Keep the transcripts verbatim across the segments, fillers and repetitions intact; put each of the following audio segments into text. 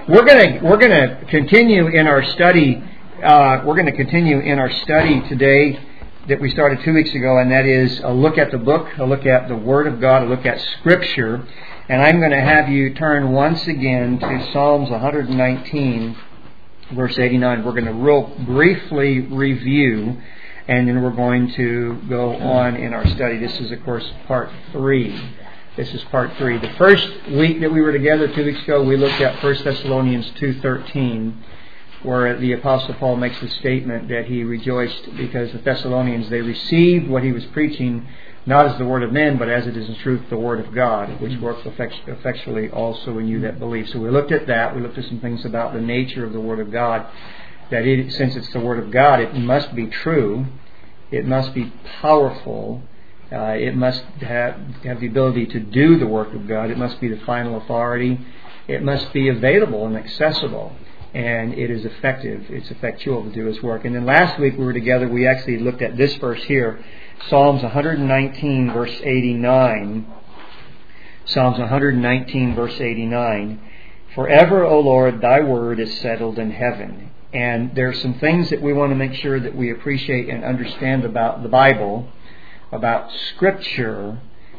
We're going to we're going to continue in our study. Uh, we're going to continue in our study today that we started two weeks ago, and that is a look at the book, a look at the Word of God, a look at Scripture. And I'm going to have you turn once again to Psalms one nineteen, verse eighty-nine. We're going to real briefly review, and then we're going to go on in our study. This is, of course, part three. This is part three. The first week that we were together, two weeks ago, we looked at First Thessalonians two thirteen, where the Apostle Paul makes the statement that he rejoiced because the Thessalonians, they received what he was preaching, not as the word of men, but as it is in truth the word of God, which works effect- effectually also in you that believe. So we looked at that. We looked at some things about the nature of the word of God, that it, since it's the word of God, it must be true, it must be powerful, uh, it must have, have the ability to do the work of God, it must be the final authority, it must be available and accessible, and it is effective, it's effectual to do His work. And then last week we were together, we actually looked at this verse here, Psalms one nineteen, verse eighty-nine. Psalms one nineteen, verse eighty-nine. Forever, O Lord, Thy word is settled in heaven. And there are some things that we want to make sure that we appreciate and understand about the Bible, about Scripture,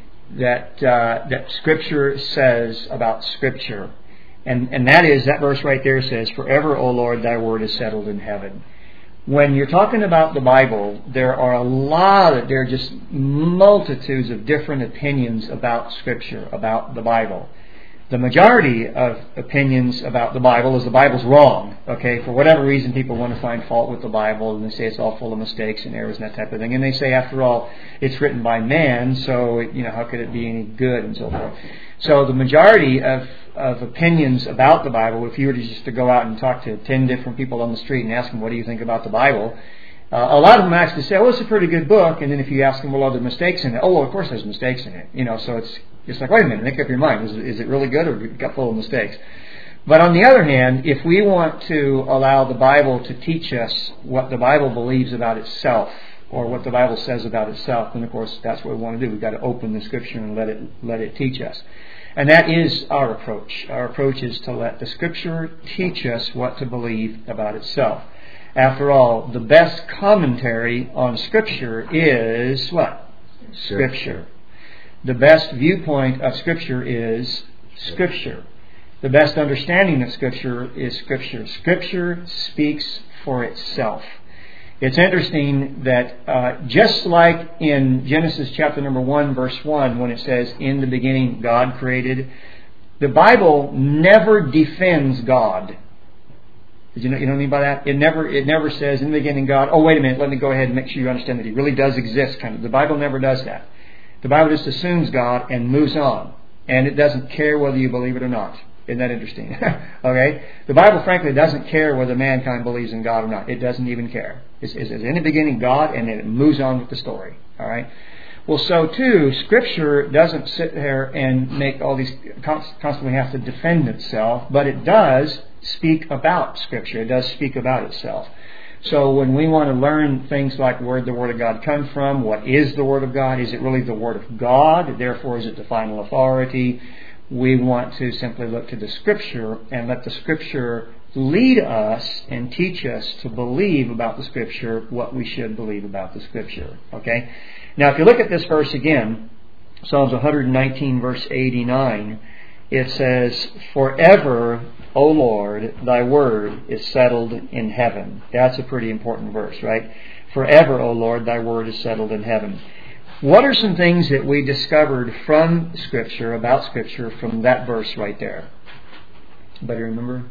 that uh, that Scripture says about Scripture. And, and that is, that verse right there says, Forever, O Lord, Thy word is settled in heaven. When you're talking about the Bible, there are a lot of, there are just multitudes of different opinions about Scripture, about the Bible. The majority of opinions about the Bible is the Bible's wrong. Okay, for whatever reason, people want to find fault with the Bible, and they say it's all full of mistakes and errors and that type of thing. And they say, after all, it's written by man, so you know how could it be any good and so forth. So the majority of of opinions about the Bible, if you were to just to go out and talk to ten different people on the street and ask them, what do you think about the Bible? Uh, a lot of them actually say, oh, it's a pretty good book. And then if you ask them, well, are there mistakes in it? Oh, well, of course there's mistakes in it. You know, so it's it's like, wait a minute, make up your mind. Is, is it really good or got full of mistakes? But on the other hand, if we want to allow the Bible to teach us what the Bible believes about itself, or what the Bible says about itself, then of course that's what we want to do. We've got to open the Scripture and let it let it teach us. And that is our approach. Our approach is to let the Scripture teach us what to believe about itself. After all, the best commentary on Scripture is what? Scripture. The best viewpoint of Scripture is Scripture. The best understanding of Scripture is Scripture. Scripture speaks for itself. It's interesting that uh, just like in Genesis chapter number one, verse one, when it says, in the beginning God created, the Bible never defends God. Did you know, you know what I mean by that? It never it never says, in the beginning God, oh, wait a minute, let me go ahead and make sure you understand that He really does exist. Kind of. The Bible never does that. The Bible just assumes God and moves on. And it doesn't care whether you believe it or not. Isn't that interesting? Okay? The Bible, frankly, doesn't care whether mankind believes in God or not. It doesn't even care. It says, in the beginning, God, and then it moves on with the story. All right? Well, so, too, Scripture doesn't sit there and make all these, constantly have to defend itself, but it does speak about Scripture. It does speak about itself. So when we want to learn things like where the Word of God comes from, what is the Word of God? Is it really the Word of God? Therefore, is it the final authority? We want to simply look to the Scripture and let the Scripture lead us and teach us to believe about the Scripture what we should believe about the Scripture. Okay? Now, if you look at this verse again, Psalms one nineteen, verse eighty-nine, it says, Forever, O Lord, Thy word is settled in heaven. That's a pretty important verse, right? Forever, O Lord, Thy word is settled in heaven. What are some things that we discovered from Scripture, about Scripture, from that verse right there? Anybody remember?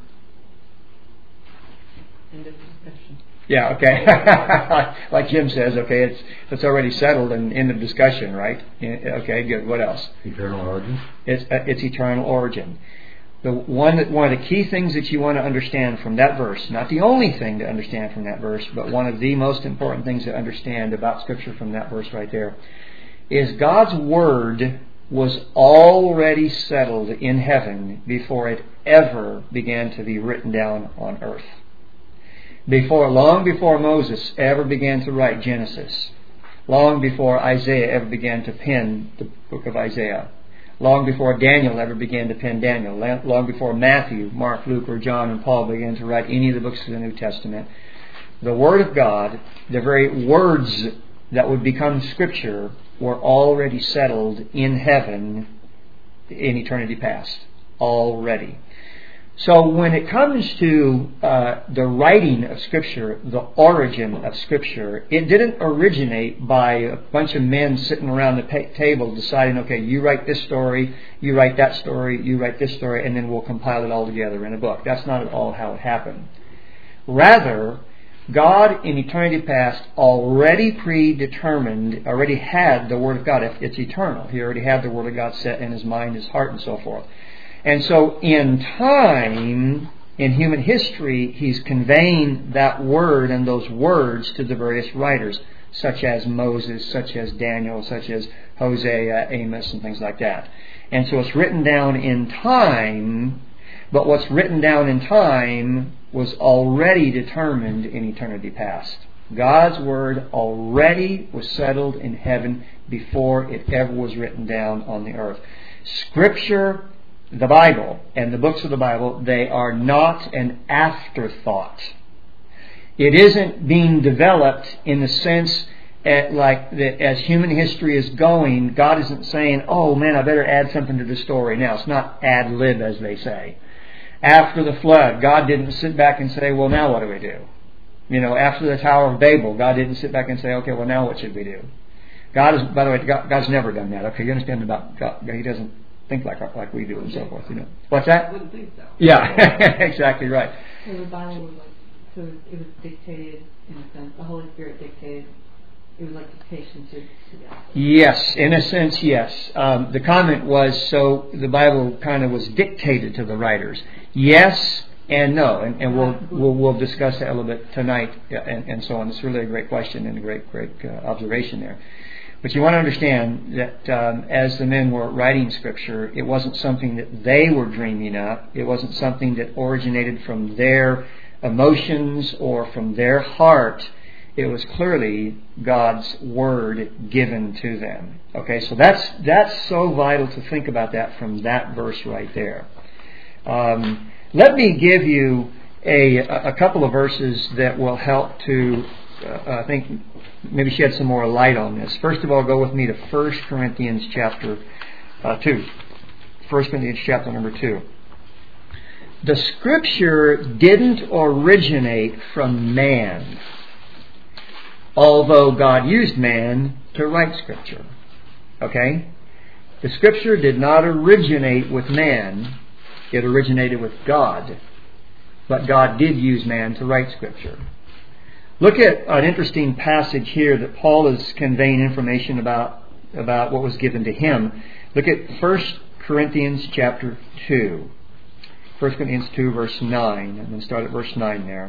End of discussion. Yeah, okay. Like Jim says, okay, it's it's already settled and end of discussion, right? Okay, good. What else? Eternal origin. It's uh, it's eternal origin. The one that one of the key things that you want to understand from that verse, not the only thing to understand from that verse, but one of the most important things to understand about Scripture from that verse right there, is God's Word was already settled in heaven before it ever began to be written down on earth. Before, long before Moses ever began to write Genesis, long before Isaiah ever began to pen the book of Isaiah, long before Daniel ever began to pen Daniel, long before Matthew, Mark, Luke, or John and Paul began to write any of the books of the New Testament. The Word of God, the very words that would become Scripture, were already settled in heaven in eternity past. Already. So when it comes to uh, the writing of Scripture, the origin of Scripture, it didn't originate by a bunch of men sitting around the pa- table deciding, okay, you write this story, you write that story, you write this story, and then we'll compile it all together in a book. That's not at all how it happened. Rather, God in eternity past already predetermined, already had the Word of God. It's eternal. He already had the Word of God set in His mind, His heart, and so forth. And so in time, in human history, He's conveying that Word and those words to the various writers, such as Moses, such as Daniel, such as Hosea, Amos, and things like that. And so it's written down in time, but what's written down in time was already determined in eternity past. God's Word already was settled in heaven before it ever was written down on the earth. Scripture, the Bible, and the books of the Bible, they are not an afterthought. It isn't being developed in the sense at like that as human history is going, God isn't saying, oh man, I better add something to the story now. It's not ad lib, as they say. After the flood, God didn't sit back and say, well, now what do we do? You know, after the Tower of Babel, God didn't sit back and say, okay, well, now what should we do? God is, by the way, God, God's never done that. Okay, you understand about God? He doesn't think like like we do and so forth. You know, what's that? I wouldn't think so. Yeah, exactly right. So the Bible was like, so it was dictated in a sense. The Holy Spirit dictated. It was like dictation to, to God. Yes, in a sense, yes. Um, the comment was, so the Bible kind of was dictated to the writers. Yes and no, and, and we'll, we'll we'll discuss that a little bit tonight, and, and so on. It's really a great question and a great great uh, observation there. But you want to understand that um, as the men were writing Scripture, it wasn't something that they were dreaming up. It wasn't something that originated from their emotions or from their heart. It was clearly God's Word given to them. Okay, so that's that's so vital to think about that from that verse right there. Um, let me give you a, a couple of verses that will help to, uh, I think, maybe shed some more light on this. First of all, go with me to First Corinthians chapter uh, two. First Corinthians chapter number two. The Scripture didn't originate from man, although God used man to write Scripture. Okay? The Scripture did not originate with man. It originated with God. But God did use man to write Scripture. Look at an interesting passage here that Paul is conveying information about, about what was given to him. Look at First Corinthians chapter two. First Corinthians two, verse nine. I'm going to start at verse nine there.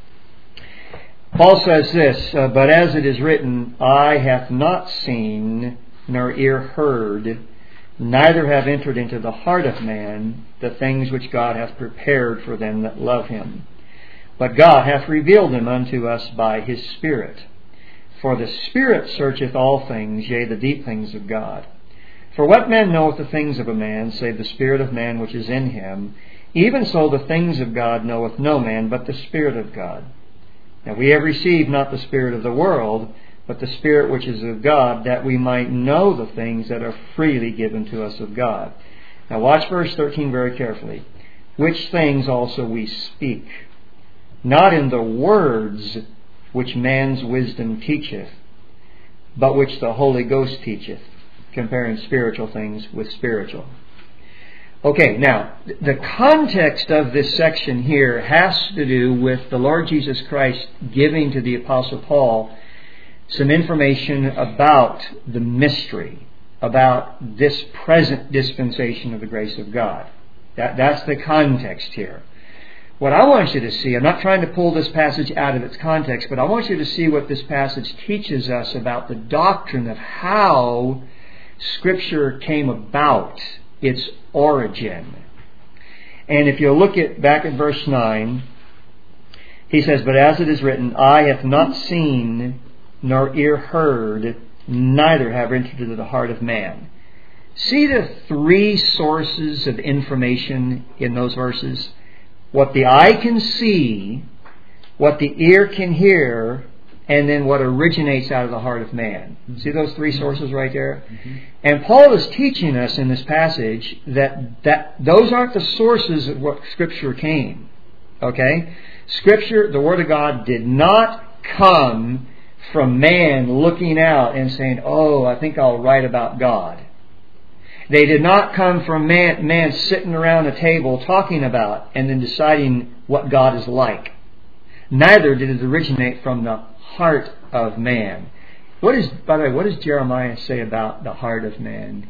Paul says this, uh, but as it is written, eye hath not seen, nor ear heard, neither have entered into the heart of man the things which God hath prepared for them that love Him. But God hath revealed them unto us by His Spirit. For the Spirit searcheth all things, yea, the deep things of God. For what man knoweth the things of a man, save the Spirit of man which is in him? Even so the things of God knoweth no man, but the Spirit of God. Now we have received not the spirit of the world, but the Spirit which is of God, that we might know the things that are freely given to us of God. Now watch verse thirteen very carefully. Which things also we speak, not in the words which man's wisdom teacheth, but which the Holy Ghost teacheth, comparing spiritual things with spiritual. Okay, now, the context of this section here has to do with the Lord Jesus Christ giving to the Apostle Paul some information about the mystery, about this present dispensation of the grace of God. That, that's the context here. What I want you to see, I'm not trying to pull this passage out of its context, but I want you to see what this passage teaches us about the doctrine of how Scripture came about, its origin. And if you look at back at verse nine, he says, but as it is written, eye hath not seen, nor ear heard, neither have entered into the heart of man, See the three sources of information in those verses? What the eye can see, what the ear can hear, and then what originates out of the heart of man. See those three sources right there? Mm-hmm. And Paul is teaching us in this passage that, that those aren't the sources of what Scripture came. Okay? Scripture, the Word of God, did not come from man looking out and saying, oh, I think I'll write about God. They did not come from man, man sitting around a table talking about and then deciding what God is like. Neither did it originate from the heart of man. What is, by the way, what does Jeremiah say about the heart of man?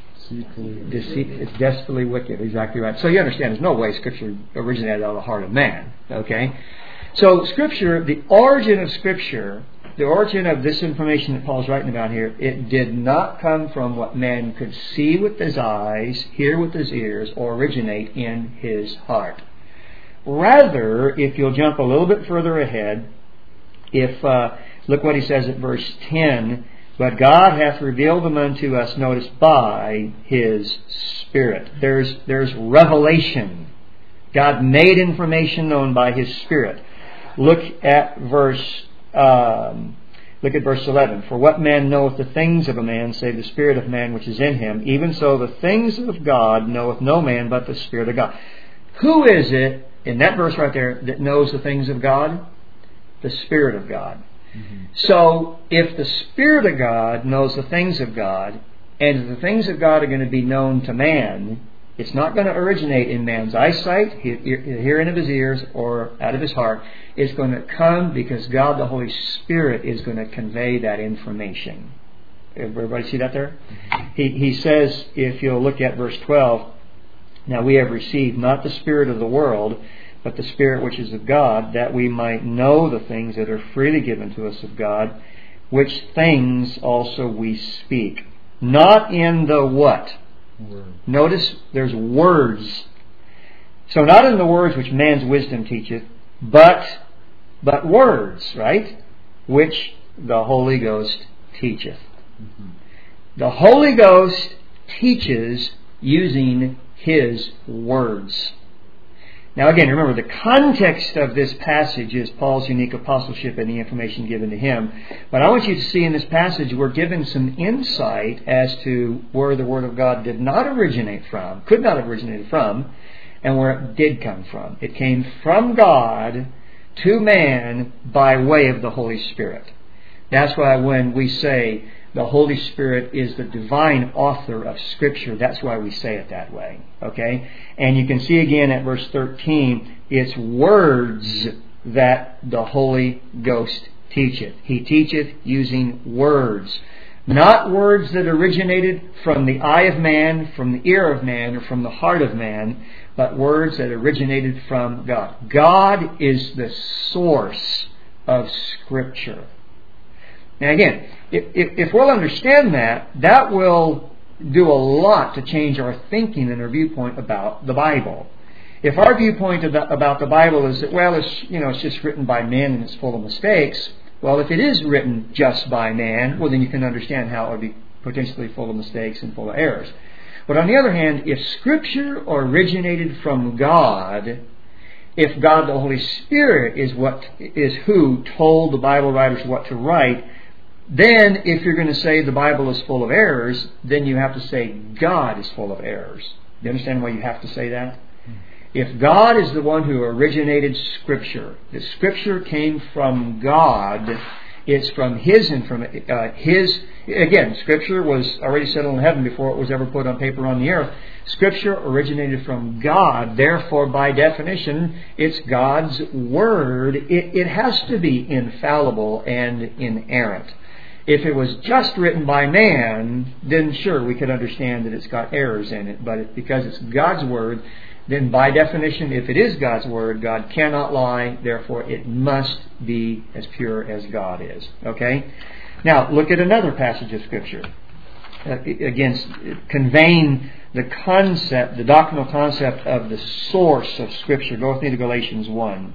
Deceit, it's desperately wicked. Exactly right. So you understand, there's no way Scripture originated out of the heart of man. Okay? So Scripture, the origin of Scripture, the origin of this information that Paul's writing about here, it did not come from what man could see with his eyes, hear with his ears, or originate in his heart. Rather, if you'll jump a little bit further ahead, if uh, look what he says at verse ten, but God hath revealed them unto us, notice, by His Spirit. There's there's revelation. God made information known by His Spirit. Look at verse um, look at verse eleven. For what man knoweth the things of a man, save the spirit of man which is in him? Even so the things of God knoweth no man but the Spirit of God. Who is it in that verse right there that knows the things of God? The Spirit of God. Mm-hmm. So, if the Spirit of God knows the things of God, and if the things of God are going to be known to man, it's not going to originate in man's eyesight, hearing of his ears, or out of his heart. It's going to come because God the Holy Spirit is going to convey that information. Everybody see that there? Mm-hmm. He, he says, if you'll look at verse twelve, now we have received not the spirit of the world, but the Spirit which is of God, that we might know the things that are freely given to us of God, which things also we speak. Not in the what? Word. Notice there's words. So not in the words which man's wisdom teacheth, but but words, right? Which the Holy Ghost teacheth. Mm-hmm. The Holy Ghost teaches using His words. Now again, remember, the context of this passage is Paul's unique apostleship and the information given to him. But I want you to see in this passage we're given some insight as to where the Word of God did not originate from, could not have originated from, and where it did come from. It came from God to man by way of the Holy Spirit. That's why when we say the Holy Spirit is the divine author of Scripture, that's why we say it that way. Okay? And you can see again at verse thirteen, it's words that the Holy Ghost teacheth. He teacheth using words. Not words that originated from the eye of man, from the ear of man, or from the heart of man, but words that originated from God. God is the source of Scripture. Now again, if, if, if we'll understand that, that will do a lot to change our thinking and our viewpoint about the Bible. If our viewpoint about the Bible is that, well, it's, you know, it's just written by men and it's full of mistakes, well, if it is written just by man, well, then you can understand how it would be potentially full of mistakes and full of errors. But on the other hand, if Scripture originated from God, if God the Holy Spirit is what is who told the Bible writers what to write, then if you're going to say the Bible is full of errors, then you have to say God is full of errors. Do you understand why you have to say that? If God is the one who originated Scripture, the Scripture came from God, it's from His information. Uh, His again, Scripture was already settled in heaven before it was ever put on paper on the earth. Scripture originated from God, therefore, by definition, it's God's Word. It, it has to be infallible and inerrant. If it was just written by man, then sure, we could understand that it's got errors in it. But if, because it's God's Word, then by definition, if it is God's Word, God cannot lie. Therefore, it must be as pure as God is. Okay? Now, look at another passage of Scripture. Uh, again, conveying the concept, the doctrinal concept of the source of Scripture. Go with me to Galatians one.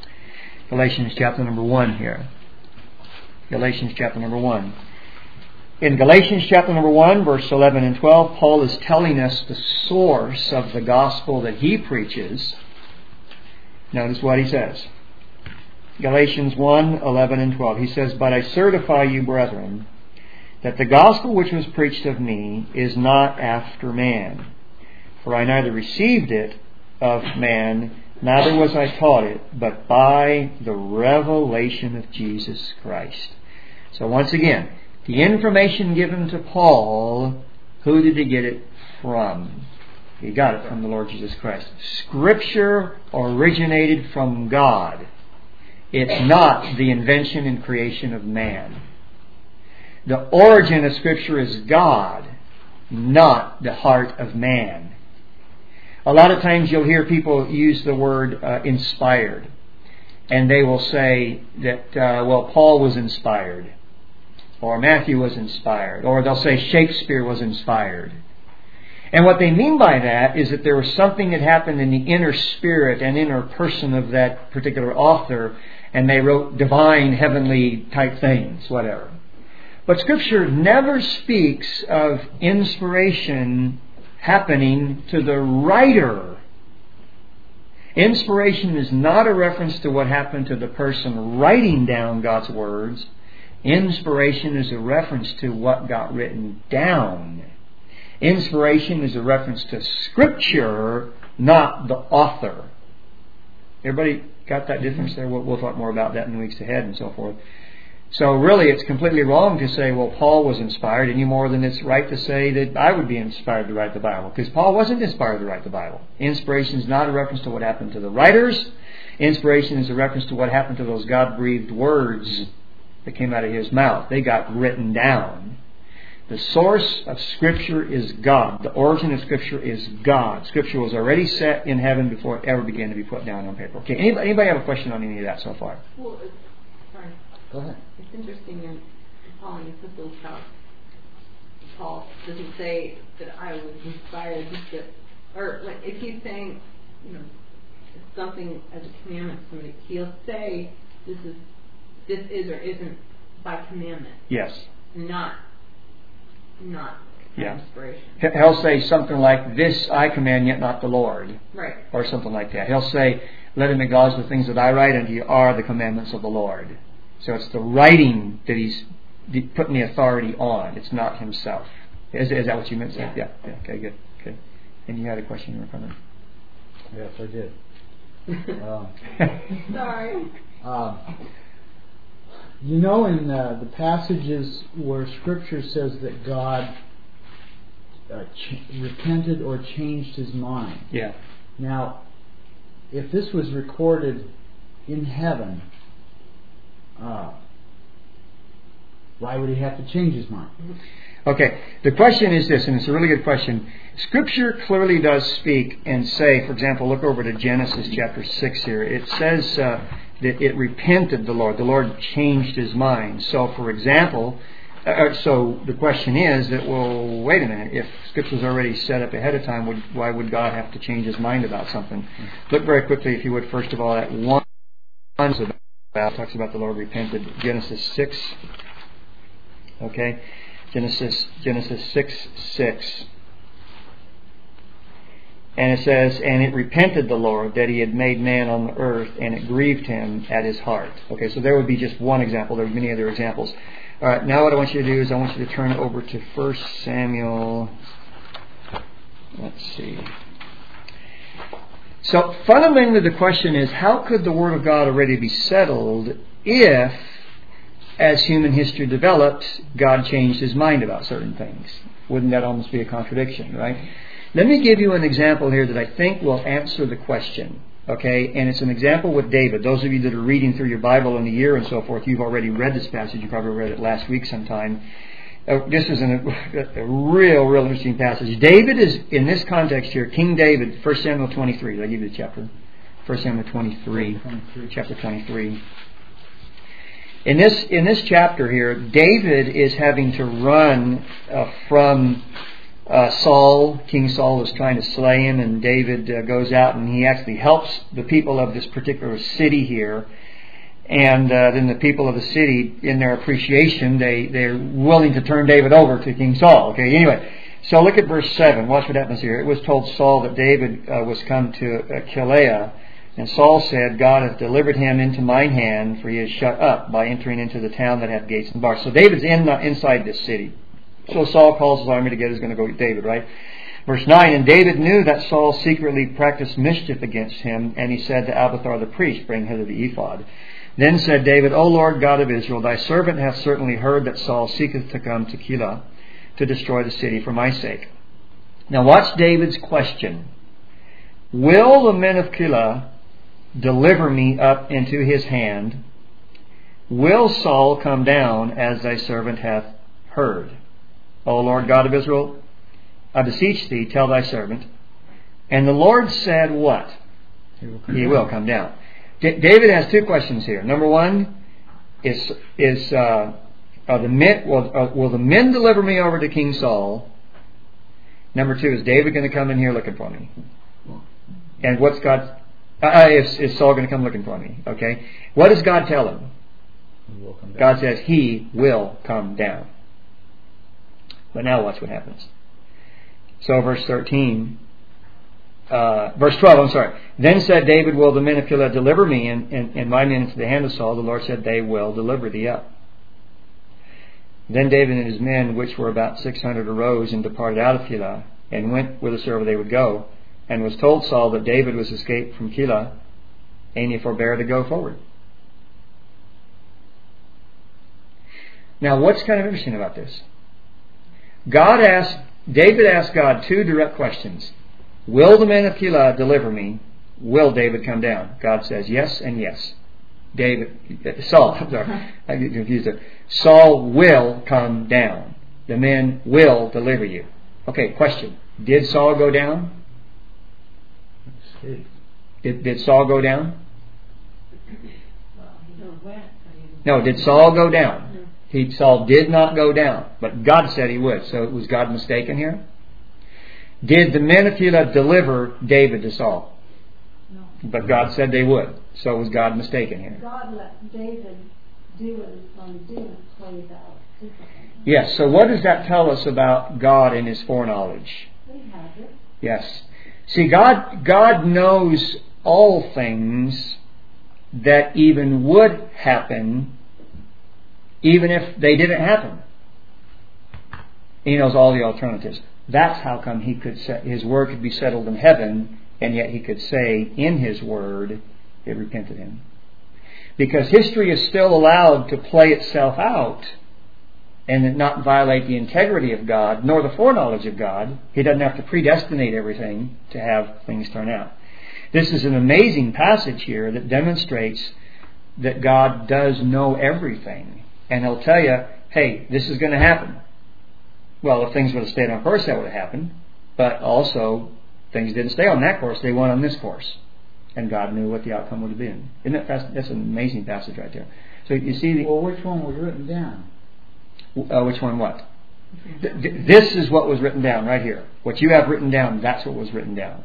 Galatians chapter number one here. Galatians chapter number one. In Galatians chapter number one, verse eleven and twelve, Paul is telling us the source of the gospel that he preaches. Notice what he says. Galatians one, eleven and twelve. He says, "But I certify you, brethren, that the gospel which was preached of me is not after man. For I neither received it of man, neither was I taught it, but by the revelation of Jesus Christ." So once again, the information given to Paul, who did he get it from? He got it from the Lord Jesus Christ. Scripture originated from God. It's not the invention and creation of man. The origin of Scripture is God, not the heart of man. A lot of times you'll hear people use the word uh, inspired. And they will say that, uh, well, Paul was inspired. Or Matthew was inspired. Or they'll say Shakespeare was inspired. And what they mean by that is that there was something that happened in the inner spirit and inner person of that particular author, and they wrote divine, heavenly type things, whatever. But Scripture never speaks of inspiration happening to the writer. Inspiration is not a reference to what happened to the person writing down God's words. Inspiration is a reference to what got written down. Inspiration is a reference to Scripture, not the author. Everybody got that difference there? We'll, we'll talk more about that in the weeks ahead and so forth. So really it's completely wrong to say, well, Paul was inspired, any more than it's right to say that I would be inspired to write the Bible. Because Paul wasn't inspired to write the Bible. Inspiration is not a reference to what happened to the writers. Inspiration is a reference to what happened to those God-breathed words that came out of his mouth. They got written down. The source of Scripture is God. The origin of Scripture is God. Scripture was already set in heaven before it ever began to be put down on paper. Okay, anybody, anybody have a question on any of that so far? Well, it's, sorry. Go ahead. It's interesting in Paul and epistles how Paul doesn't say that I was inspired just to, or like if he's saying, you know, something as a commandment to somebody, he'll say this is this is or isn't by commandment. Yes. Not not yeah. inspiration. He'll say something like, "This I command, yet not the Lord." Right. Or something like that. He'll say, "Let him acknowledge the things that I write unto you are the commandments of the Lord." So it's the writing that he's putting the authority on. It's not himself. Is, is that what you meant to say? Yeah. yeah. Okay, good. Okay. And you had a question you were coming? Yes, I did. um, Sorry. Um, you know, in uh, the passages where Scripture says that God uh, ch- repented or changed His mind. Yeah. Now, if this was recorded in heaven, uh, why would He have to change His mind? Okay, the question is this, and it's a really good question. Scripture clearly does speak and say, for example, look over to Genesis chapter six here. It says uh, that it repented the Lord. The Lord changed His mind. So, for example, uh, so the question is that, well, wait a minute. If Scripture was already set up ahead of time, would, why would God have to change His mind about something? Mm-hmm. Look very quickly, if you would, first of all, at one about talks about the Lord repented. Genesis six. Okay. Genesis Genesis six six. And it says, "And it repented the Lord that He had made man on the earth, and it grieved Him at His heart." Okay, so there would be just one example. There are many other examples. All right, now what I want you to do is I want you to turn over to First Samuel. Let's see. So fundamentally the question is, how could the Word of God already be settled if, as human history developed, God changed His mind about certain things? Wouldn't that almost be a contradiction, right? Let me give you an example here that I think will answer the question. Okay, and it's an example with David. Those of you that are reading through your Bible in a year and so forth, you've already read this passage. You probably read it last week sometime. Uh, this is an, a, a real, real interesting passage. David is, in this context here, King David, First Samuel twenty-three. Did I give you the chapter? First Samuel twenty-three, twenty-three. Chapter twenty-three. In this in this chapter here, David is having to run uh, from uh, Saul. King Saul is trying to slay him, and David uh, goes out and he actually helps the people of this particular city here. And uh, then the people of the city, in their appreciation, they, they're willing to turn David over to King Saul. Okay, anyway, so look at verse seven. Watch what happens here. It was told Saul that David uh, was come to uh, Keilah, and Saul said, God hath delivered him into mine hand, for he is shut up by entering into the town that hath gates and bars. So David's in uh, inside this city. So Saul calls his army together, he's going to go get David, right? Verse nine, and David knew that Saul secretly practiced mischief against him, and he said to Abiathar the priest, bring hither the ephod. Then said David, O Lord God of Israel, thy servant hath certainly heard that Saul seeketh to come to Keilah to destroy the city for my sake. Now watch David's question. Will the men of Keilah deliver me up into his hand? Will Saul come down as thy servant hath heard? O Lord God of Israel, I beseech thee, tell thy servant. And the Lord said what? He will come he down. will come down. D- David has two questions here. Number one is is uh, are the men will uh, will the men deliver me over to King Saul? Number two, is David going to come in here looking for me? And what's God? Uh, is, is Saul going to come looking for me? Okay. What does God tell him? He will come down. God says he will come down. But now watch what happens. So verse thirteen. Uh, verse twelve, I'm sorry. Then said David, will the men of Keilah deliver me and, and, and my men into the hand of Saul? The Lord said, they will deliver thee up. Then David and his men, which were about six hundred, arose and departed out of Keilah, and went whithersoever they would go, and was told Saul that David was escaped from Keilah, and he forbare to go forward. Now, what's kind of interesting about this? God asked, David asked God two direct questions. Will the men of Keilah deliver me? Will David come down? God says yes and yes. David, Saul, I'm sorry, I get confused there. Saul will come down. The men will deliver you. Okay, question. Did Saul go down? Did, did Saul go down? No, did Saul go down? He, Saul did not go down, but God said he would. So was God mistaken here? Did the men of Keilah deliver David to Saul? No. But God said they would. So was God mistaken here? God let David do what his son did, plays out differently. Yes. So what does that tell us about God and his foreknowledge? He has it. Yes. See, God, God knows all things that even would happen, even if they didn't happen. He knows all the alternatives. That's how come he could say, his word could be settled in heaven, and yet he could say in his word, it repented him. Because history is still allowed to play itself out and not violate the integrity of God, nor the foreknowledge of God. He doesn't have to predestinate everything to have things turn out. This is an amazing passage here that demonstrates that God does know everything. And he'll tell you, hey, this is going to happen. Well, if things would have stayed on course, that would have happened. But also, things didn't stay on that course. They went on this course. And God knew what the outcome would have been. Isn't that fast? That's an amazing passage right there. So you see... The, well, which one was written down? Uh, which one what? Th- th- this is what was written down right here. What you have written down, that's what was written down.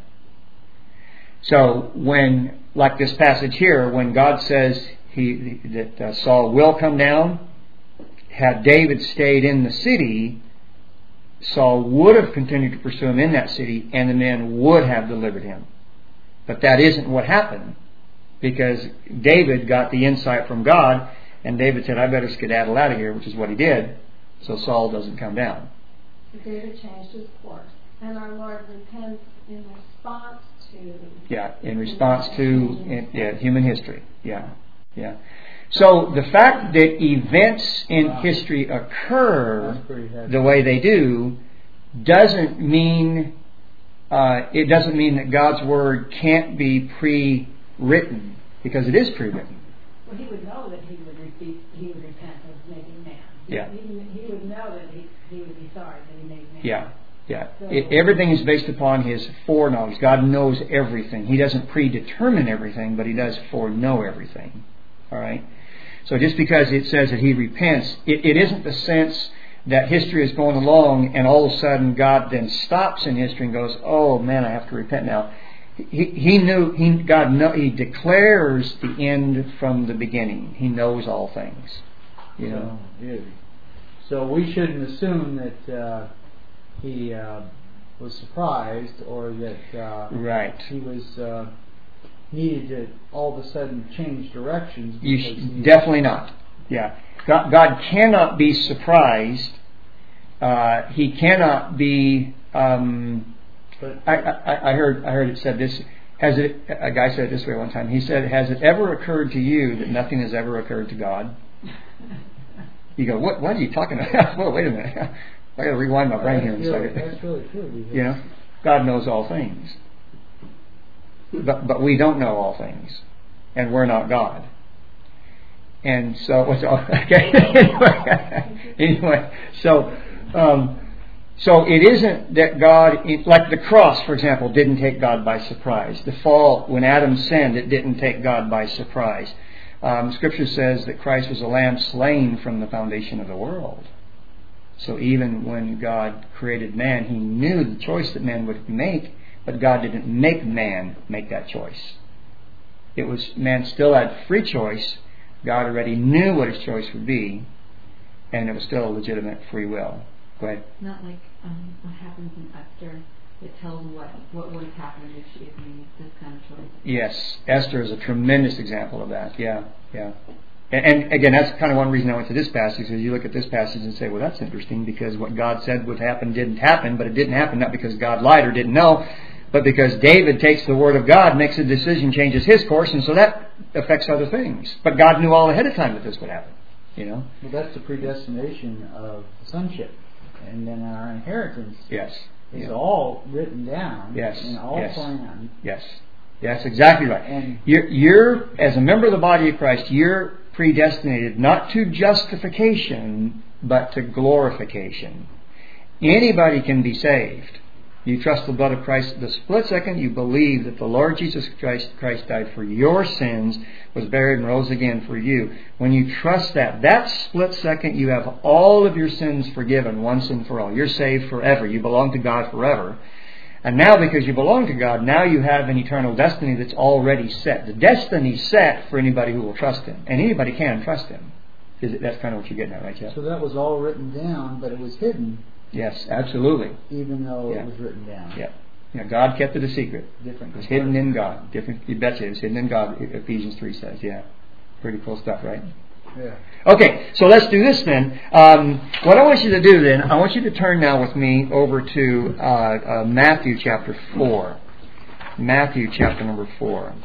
So when, like this passage here, when God says he that uh, Saul will come down, had David stayed in the city, Saul would have continued to pursue him in that city, and the men would have delivered him. But that isn't what happened, because David got the insight from God, and David said, I better skedaddle out of here, which is what he did, so Saul doesn't come down. So David changed his course, and our Lord repents in response to... Yeah, in response to in, yeah, human history. Yeah, yeah. So the fact that events in wow. history occur the way they do doesn't mean uh, it doesn't mean that God's word can't be pre-written, because it is pre-written. Well, he would know that he would repeat, he would repent of making man. Yeah. He, he would know that he, he would be sorry that he made man. Yeah. Yeah. So, it, everything is based upon his foreknowledge. God knows everything. He doesn't predetermine everything, but he does foreknow everything. All right. So just because it says that he repents, it, it isn't the sense that history is going along and all of a sudden God then stops in history and goes, oh man, I have to repent now. He, he knew, he, God know, He declares the end from the beginning. He knows all things. You know? So, yeah. So we shouldn't assume that uh, He uh, was surprised or that uh, right. He was uh, needed to all of a sudden change directions. You sh- definitely not. Yeah. God, God cannot be surprised. Uh, he cannot be... Um, I, I, I heard I heard it said this. Has it? A guy said it this way one time. He said, "Has it ever occurred to you that nothing has ever occurred to God?" You go, "What? What are you talking about?" Well, wait a minute. I got to rewind my brain here in a second. That's really true. You know, God knows all things, but but we don't know all things, and we're not God. And so, what's okay? anyway, anyway, so. Um, So it isn't that God, like the cross, for example, didn't take God by surprise. The fall, when Adam sinned, it didn't take God by surprise. Um, Scripture says that Christ was a lamb slain from the foundation of the world. So even when God created man, He knew the choice that man would make, but God didn't make man make that choice. It was, man still had free choice. God already knew what his choice would be, and it was still a legitimate free will. Go ahead. Not like um, what happens in Esther. It tells what what would have happened if she had made this kind of choice. Yes, Esther is a tremendous example of that. Yeah, yeah. And, and again, that's kind of one reason I went to this passage, because you look at this passage and say, well, that's interesting, because what God said would happen didn't happen, but it didn't happen not because God lied or didn't know, but because David takes the word of God, makes a decision, changes his course, and so that affects other things. But God knew all ahead of time that this would happen. You know. Well, that's the predestination of sonship. And then our inheritance yes. is yeah. all written down yes. and all yes. planned. Yes. That's exactly right. And you're, you're, as a member of the body of Christ, you're predestinated not to justification, but to glorification. Anybody can be saved. You trust the blood of Christ. The split second you believe that the Lord Jesus Christ, Christ died for your sins, was buried and rose again for you. When you trust that, that split second you have all of your sins forgiven once and for all. You're saved forever. You belong to God forever. And now because you belong to God, now you have an eternal destiny that's already set. The destiny's set for anybody who will trust Him. And anybody can trust Him. Is it, that's kind of what you're getting at, right, Jeff? So that was all written down, but it was hidden. Yes, absolutely. Even though yeah. it was written down. Yeah. Yeah, God kept it a secret. Different. It was hidden in God. Different. You betcha it was hidden in God, Ephesians three says. Yeah. Pretty cool stuff, right? Yeah. Okay, so let's do this then. Um, what I want you to do then, I want you to turn now with me over to uh, uh, Matthew chapter four. Matthew chapter number four.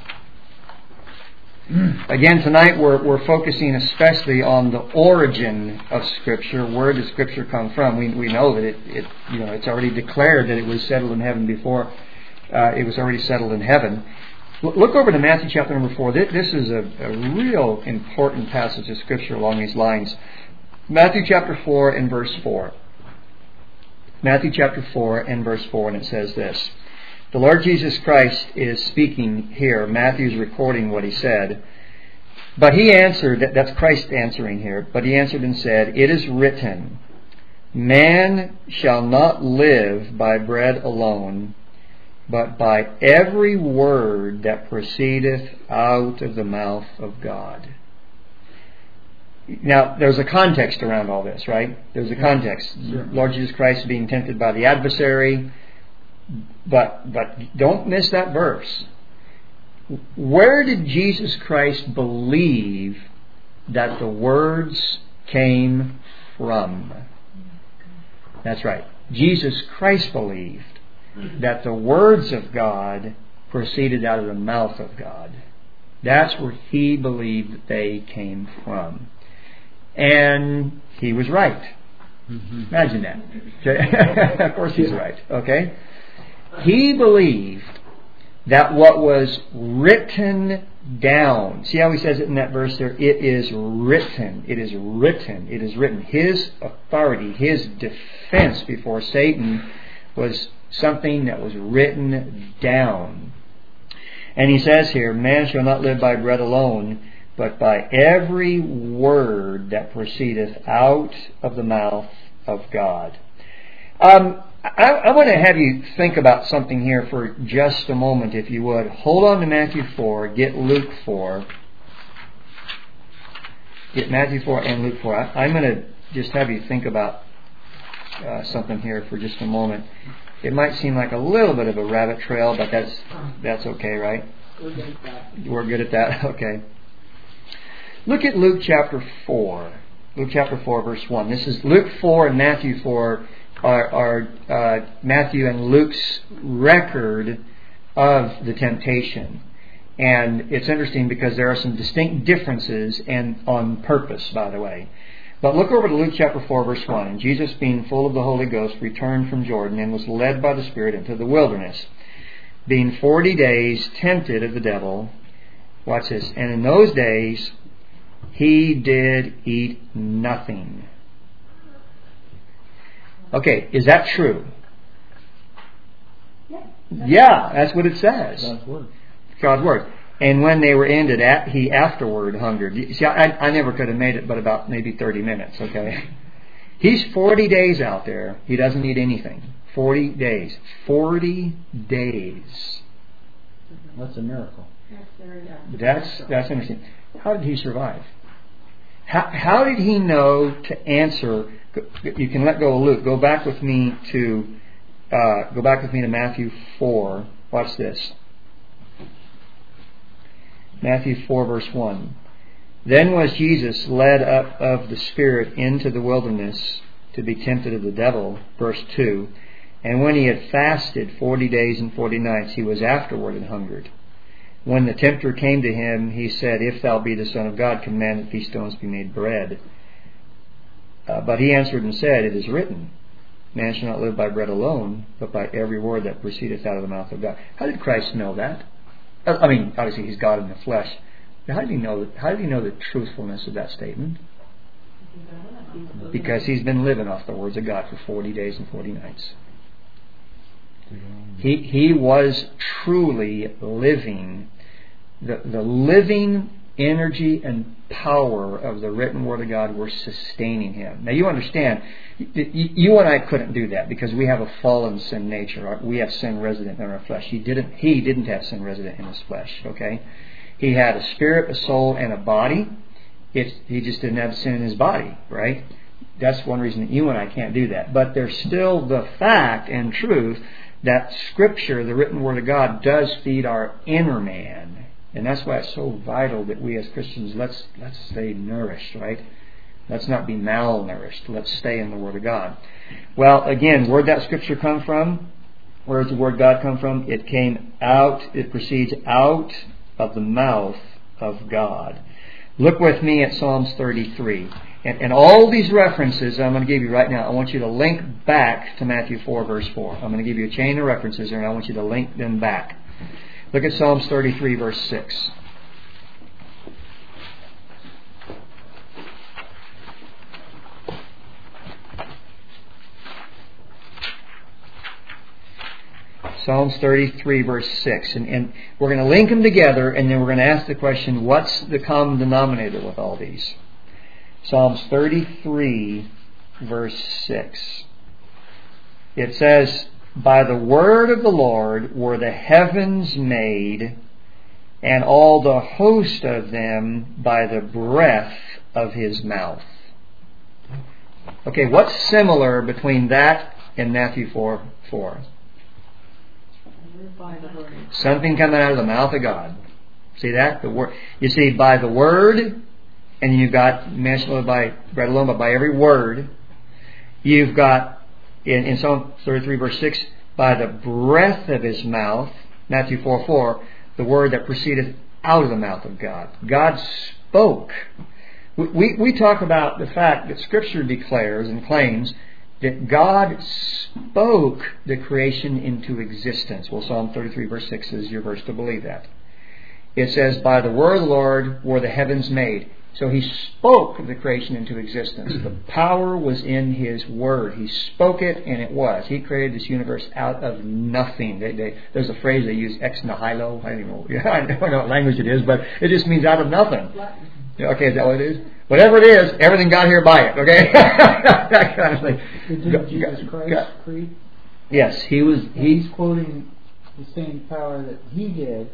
Again, tonight we're we're focusing especially on the origin of Scripture. Where does Scripture come from? We we know that it, it you know it's already declared that it was settled in heaven before uh, it was already settled in heaven. Look over to Matthew chapter number four. This is a, a real important passage of Scripture along these lines. Matthew chapter four and verse four. Matthew chapter four and verse four, and it says this. The Lord Jesus Christ is speaking here. Matthew's recording what He said. But He answered, that's Christ answering here, but He answered and said, "It is written, man shall not live by bread alone, but by every word that proceedeth out of the mouth of God." Now, there's a context around all this, right? There's a context. Sure. Lord Jesus Christ being tempted by the adversary. But but don't miss that verse. Where did Jesus Christ believe that the words came from? That's right. Jesus Christ believed that the words of God proceeded out of the mouth of God. That's where He believed that they came from. And He was right. Mm-hmm. Imagine that. Of course He's right. Okay? He believed that what was written down, see how he says it in that verse there? It is written. It is written. It is written. His authority, His defense before Satan was something that was written down. And he says here, man shall not live by bread alone, but by every word that proceedeth out of the mouth of God. Um, I, I want to have you think about something here for just a moment, if you would. Hold on to Matthew four, get Luke four. Get Matthew four and Luke four. I, I'm going to just have you think about uh, something here for just a moment. It might seem like a little bit of a rabbit trail, but that's that's okay, right? We're good at that. We're good at that? Okay. Look at Luke chapter four. Luke chapter four, verse one. This is Luke four and Matthew four are, are uh, Matthew and Luke's record of the temptation. And it's interesting because there are some distinct differences, and on purpose, by the way. But look over to Luke chapter four, verse one. And Jesus, being full of the Holy Ghost, returned from Jordan and was led by the Spirit into the wilderness, being forty days tempted of the devil. Watch this. And in those days he did eat nothing. Okay, is that true? Yeah. Yeah, that's what it says. God's word. God's word. And when they were ended, he afterward hungered. See, I, I never could have made it but about maybe thirty minutes, okay? He's forty days out there. He doesn't eat anything. forty days. forty days. That's a miracle. That's very good. That's, that's interesting. How did he survive? How, how did he know to answer? You can let go of Luke. Go back with me to, uh, go back with me to Matthew four. Watch this. Matthew four, verse one. Then was Jesus led up of the Spirit into the wilderness to be tempted of the devil. Verse two. And when he had fasted forty days and forty nights, he was afterward and hungered. When the tempter came to him, he said, If thou be the Son of God, command that these stones be made bread. Uh, but he answered and said, It is written, Man shall not live by bread alone, but by every word that proceedeth out of the mouth of God. How did Christ know that? I mean, obviously he's God in the flesh. But how did he know that? How did he know the truthfulness of that statement? Because he's been living off the words of God for forty days and forty nights. He he was truly living the the living energy and power of the written word of God were sustaining him. Now you understand, you and I couldn't do that because we have a fallen sin nature. We have sin resident in our flesh. He didn't. He didn't have sin resident in his flesh. Okay, he had a spirit, a soul, and a body. If he just didn't have sin in his body, right? That's one reason that you and I can't do that. But there's still the fact and truth that Scripture, the written word of God, does feed our inner man. And that's why it's so vital that we as Christians, let's let's stay nourished, right? Let's not be malnourished. Let's stay in the Word of God. Well, again, where'd that Scripture come from? Where does the Word of God come from? It came out, it proceeds out of the mouth of God. Look with me at Psalms thirty-three. And, and all these references I'm going to give you right now, I want you to link back to Matthew four, verse four. I'm going to give you a chain of references there, and I want you to link them back. Look at Psalms thirty-three, verse six. Psalms thirty-three, verse six. And, and we're going to link them together, and then we're going to ask the question, what's the common denominator with all these? Psalms thirty-three, verse six. It says, By the word of the Lord were the heavens made, and all the host of them by the breath of his mouth. Okay, what's similar between that and Matthew four four? Something coming out of the mouth of God. See that? The word. You see, by the word, and you've got, man shall live by bread alone, but by every word. You've got, in, in Psalm thirty-three, verse six, by the breath of his mouth, Matthew four four, the word that proceedeth out of the mouth of God. God spoke. We, we, we talk about the fact that Scripture declares and claims that God spoke the creation into existence. Well, Psalm thirty-three, verse six is your verse to believe that. It says, By the word of the Lord were the heavens made. So he spoke the creation into existence. The power was in his word. He spoke it, and it was. He created this universe out of nothing. They, they, there's a phrase they use, ex nihilo. I don't even know, I don't know what language it is, but it just means out of nothing. Okay, is that what it is? Whatever it is, everything got here by it. Okay, that kind of thing. Did Jesus Christ create Yes, he was. He's He quoting the same power that he did.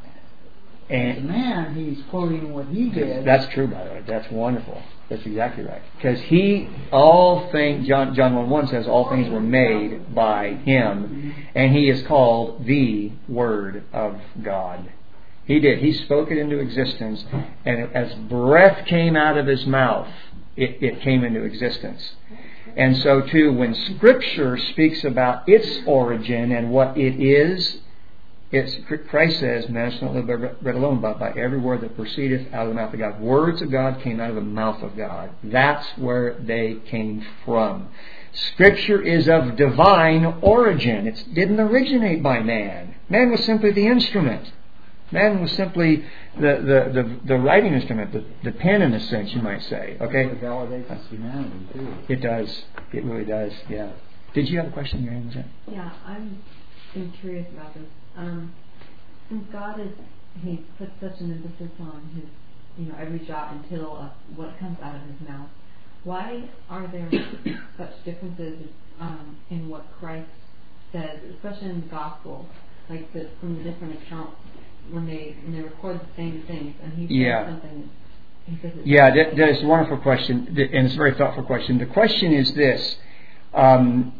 As a and man, he's quoting what he did. that's true, by the way. That's wonderful. That's exactly right. Because he, all things, John John one one says, all things were made by him, and he is called the Word of God. He did. He spoke it into existence, and as breath came out of his mouth, it, it came into existence. And so too, when Scripture speaks about its origin and what it is, it's, Christ says, man shall not live by bread alone, but by every word that proceedeth out of the mouth of God. Words of God came out of the mouth of God. That's where they came from. Scripture is of divine origin. It didn't originate by man. Man was simply the instrument. Man was simply the, the, the, the writing instrument, the, the pen in a sense, you might say. Okay? It validates his humanity too. It does. It really does, yeah. Did you have a question, Mary? Was that? Yeah, I'm been curious about this. Um, since God is, He puts such an emphasis on His, you know, every jot and tittle of what comes out of His mouth, why are there such differences um, in what Christ says, especially in the Gospel, like the, from the different accounts when they when they record the same things, and He says Yeah. something. He says it's Yeah, that, that is a wonderful question, and it's a very thoughtful question. The question is this. Um,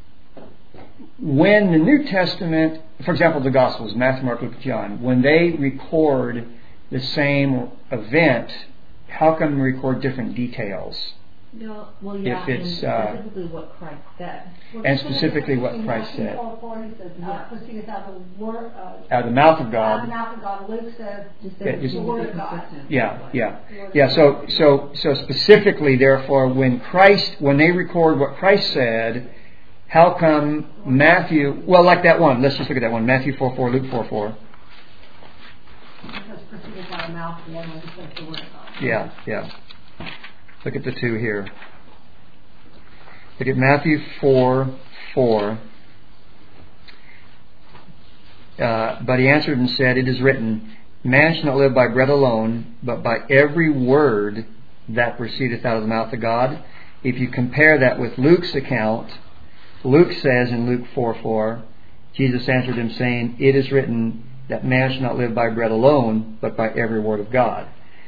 when the New Testament, for example, the Gospels, Matthew, Mark, Luke, John, when they record the same event, how come they record different details? No, well, yeah, If it's, and uh, specifically what Christ said. And specifically what Christ said. He says, Yeah. uh, proceedeth out of the word, uh, Out of the mouth of out of God. the mouth of God. Luke says, Just Yeah, that just- the word of God. Yeah, yeah, yeah. So, so, so specifically, therefore, when Christ, when they record what Christ said, how come Matthew? Well, like that one. Let's just look at that one. Matthew four four, Luke four four. Because proceedeth out of the mouth, and one was says the word of God. Yeah, yeah. Look at the two here. Look at Matthew four four. Uh, but he answered and said, "It is written, man shall not live by bread alone, but by every word that proceedeth out of the mouth of God." If you compare that with Luke's account, Luke says in Luke four four, Jesus answered him saying, "It is written that man shall not live by bread alone, but by every word of God."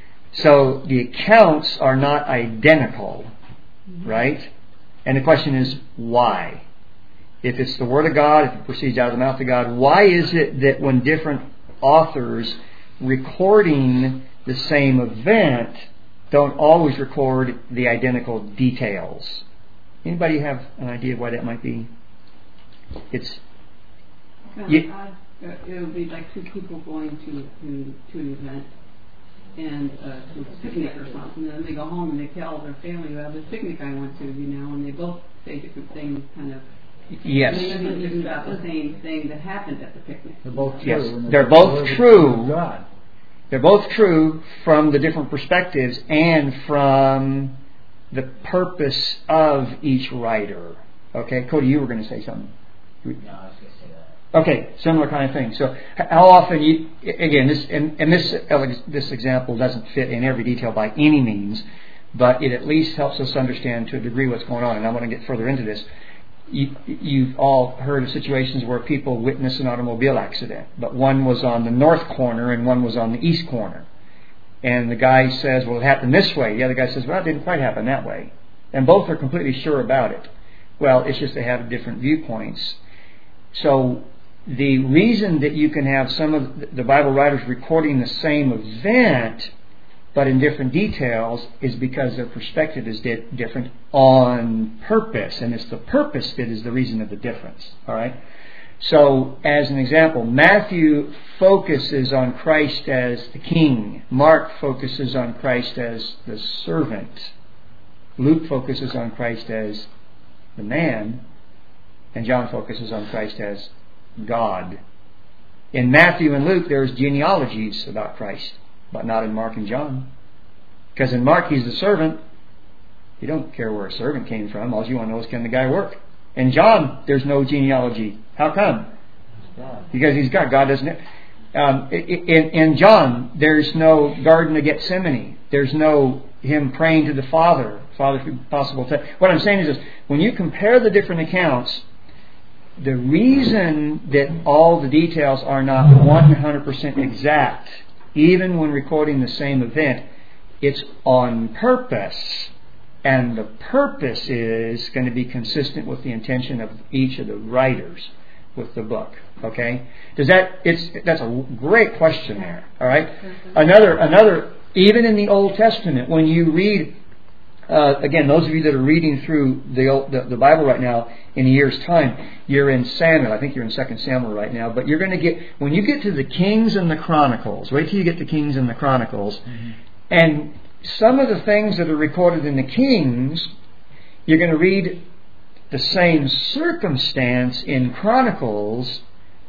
So the accounts are not identical, right? And the question is, why? If it's the Word of God, if it proceeds out of the mouth of God, why is it that when different authors recording the same event don't always record the identical details? Anybody have an idea why that might be? It's Well, you, uh, it would be like two people going to to, to an event and uh, to a picnic or something, and then they go home and they tell their family about this picnic I went to, you know, and they both say different things, kind of. yes, Maybe about the same thing that happened at the picnic. They're both true. Yes, and they're the both word of true. God. they're both true from the different perspectives and from the purpose of each writer. Okay, Cody, you were going to say something. No, I was going to say that. Okay, similar kind of thing. So, how often you again this and, and this this example doesn't fit in every detail by any means, but it at least helps us understand to a degree what's going on. And I want to get further into this. You, you've all heard of situations where people witness an automobile accident, but one was on the north corner and one was on the east corner. And the guy says, "Well, it happened this way." The other guy says, "Well, it didn't quite happen that way." And both are completely sure about it. Well, it's just they have different viewpoints. So the reason that you can have some of the Bible writers recording the same event but in different details is because their perspective is di- different on purpose, and it's the purpose that is the reason of the difference. All right. So, as an example, Matthew focuses on Christ as the king. Mark focuses on Christ as the servant. Luke focuses on Christ as the man, and John focuses on Christ as God. In Matthew and Luke, there's genealogies about Christ, but not in Mark and John. Because in Mark, he's the servant. You don't care where a servant came from. All you want to know is, can the guy work? In John, there's no genealogy. How come? Because he's God. God doesn't. Um, in, in John, there's no Garden of Gethsemane. There's no him praying to the Father. Father, if possible. To, what I'm saying is this. When you compare the different accounts, the reason that all the details are not one hundred percent exact, even when recording the same event, it's on purpose. And the purpose is going to be consistent with the intention of each of the writers with the book. Okay? Does that, it's, that's a great question there. All right? Another, another, even in the Old Testament, when you read, uh, again, those of you that are reading through the, old, the the Bible right now, in a year's time, you're in Samuel. I think you're in Second Samuel right now. But you're going to get, when you get to the Kings and the Chronicles, wait till you get to Kings and the Chronicles, mm-hmm. and some of the things that are recorded in the Kings, you're going to read the same circumstance in Chronicles,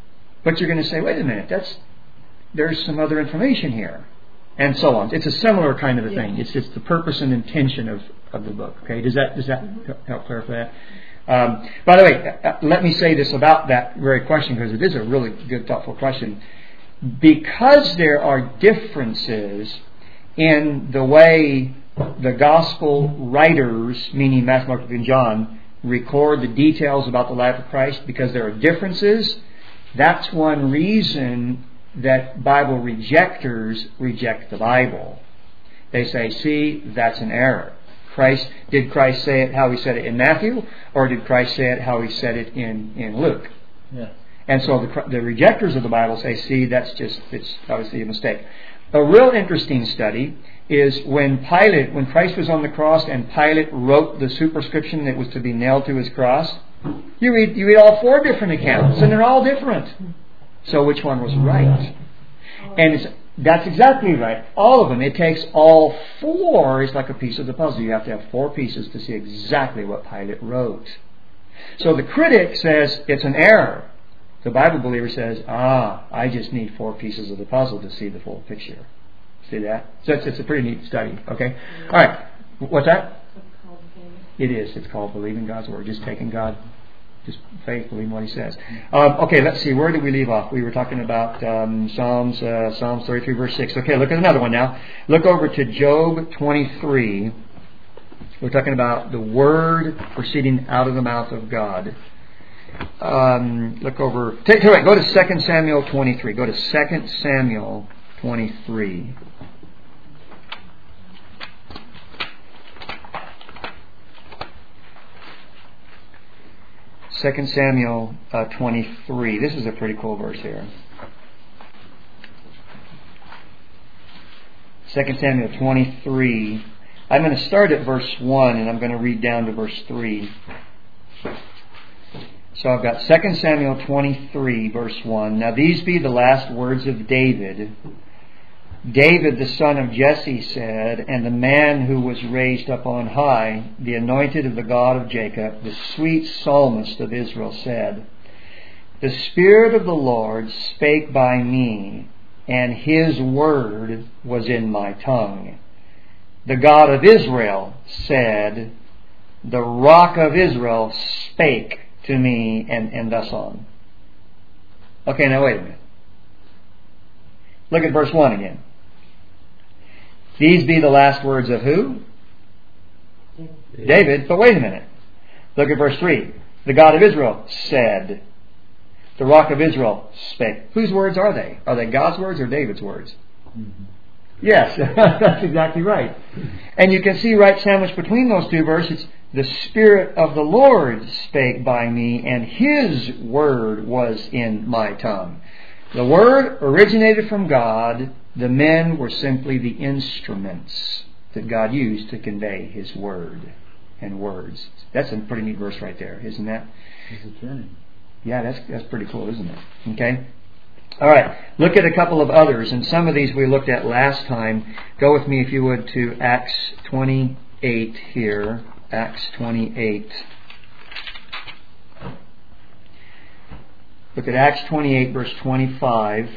but you're going to say, wait a minute, that's there's some other information here, and so on. It's a similar kind of a thing. It's it's the purpose and intention of, of the book. Okay, does that does that help clarify that? Um, by the way, uh, let me say this about that very question, because it is a really good, thoughtful question. Because there are differences in the way the gospel writers, meaning Matthew, Mark, Luke, and John, record the details about the life of Christ, because there are differences, that's one reason that Bible rejectors reject the Bible. They say, see, that's an error. Christ, did Christ say it how he said it in Matthew, or did Christ say it how he said it in, in Luke? Yeah. And so the, the rejectors of the Bible say, see, that's just, it's obviously a mistake. A real interesting study is when Pilate, when Christ was on the cross and Pilate wrote the superscription that was to be nailed to his cross, you read, you read all four different accounts, and they're all different. So which one was right? And it's, that's exactly right. All of them. It takes all four. It's like a piece of the puzzle. You have to have four pieces to see exactly what Pilate wrote. So the critic says it's an error. The Bible believer says, ah, I just need four pieces of the puzzle to see the full picture. See that? So it's, it's a pretty neat study. Okay? All right. What's that? It is. It's called believing God's Word. Just taking God, just faith, believing what He says. Um, okay, let's see. Where did we leave off? We were talking about um, Psalms, uh, Psalms thirty-three, verse six. Okay, look at another one now. Look over to Job twenty-three. We're talking about the Word proceeding out of the mouth of God. Um, look over. Take, take, go to Second Samuel twenty-three. Go to Second Samuel twenty-three. Second Samuel uh, twenty-three. This is a pretty cool verse here. Second Samuel twenty-three. I'm going to start at verse one and I'm going to read down to verse three. So I've got Second Samuel twenty-three, verse one. Now these be the last words of David. David, the son of Jesse, said, and the man who was raised up on high, the anointed of the God of Jacob, the sweet psalmist of Israel, said, the Spirit of the Lord spake by me, and His word was in my tongue. The God of Israel said, the Rock of Israel spake to me, and, and thus on. Okay, now wait a minute. Look at verse one again. These be the last words of who? David. David. But wait a minute. Look at verse three. The God of Israel said. The Rock of Israel spake. Whose words are they? Are they God's words or David's words? Mm-hmm. Yes, that's exactly right. And you can see right sandwiched between those two verses, the Spirit of the Lord spake by me, and His word was in my tongue. The word originated from God. The men were simply the instruments that God used to convey His word and words. That's a pretty neat verse right there, isn't that? It's a journey. Yeah, that's that's pretty cool, isn't it? Okay. All right. Look at a couple of others, and some of these we looked at last time. Go with me, if you would, to Acts twenty-eight here. Acts twenty-eight. Look at Acts twenty-eight, verse twenty-five.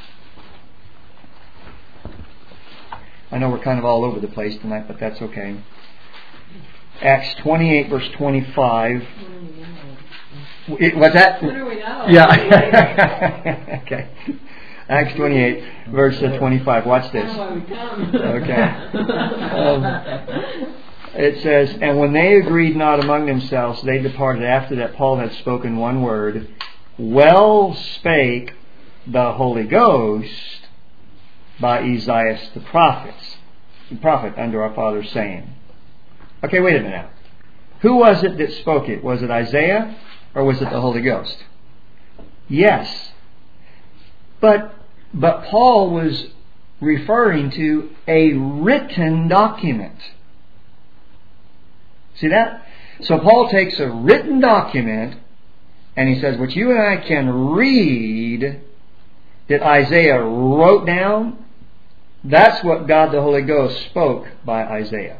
I know we're kind of all over the place tonight, but that's okay. Acts twenty-eight, verse twenty-five. It, what's that? What do we know? Yeah. Okay. Acts twenty-eight, verse twenty-five. Watch this. That's why we come. Okay. Um, It says, and when they agreed not among themselves, they departed after that Paul had spoken one word. Well spake the Holy Ghost by Esaias the prophet, the prophet under our fathers, saying. Okay, wait a minute now. Who was it that spoke it? Was it Isaiah or was it the Holy Ghost? Yes. But, but Paul was referring to a written document. See that? So Paul takes a written document and he says, what you and I can read that Isaiah wrote down, that's what God the Holy Ghost spoke by Isaiah.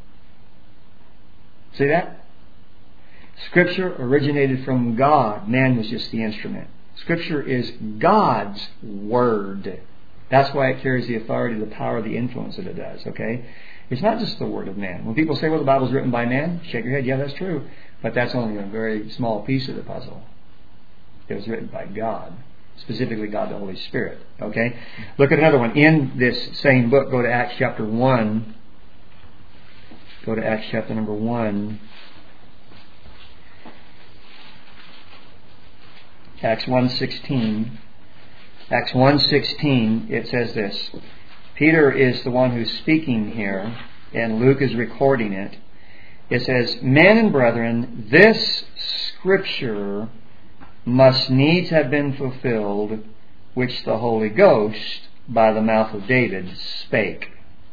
See that? Scripture originated from God. Man was just the instrument. Scripture is God's Word. That's why it carries the authority, the power, the influence that it does. Okay? It's not just the Word of man. When people say, well, the Bible's written by man, shake your head. Yeah, that's true. But that's only a very small piece of the puzzle. It was written by God. Specifically God the Holy Spirit. Okay? Look at another one. In this same book, go to Acts chapter one. Go to Acts chapter number one. Acts one sixteen. Acts one sixteen, it says this. Peter is the one who's speaking here, and Luke is recording it. It says, men and brethren, this scripture must needs have been fulfilled, which the Holy Ghost by the mouth of David spake.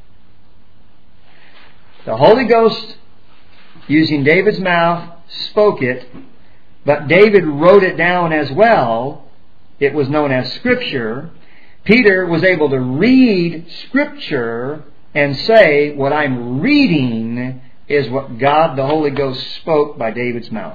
The Holy Ghost, using David's mouth, spoke it, but David wrote it down as well. It was known as Scripture. Peter was able to read Scripture and say, what I'm reading is what God the Holy Ghost spoke by David's mouth.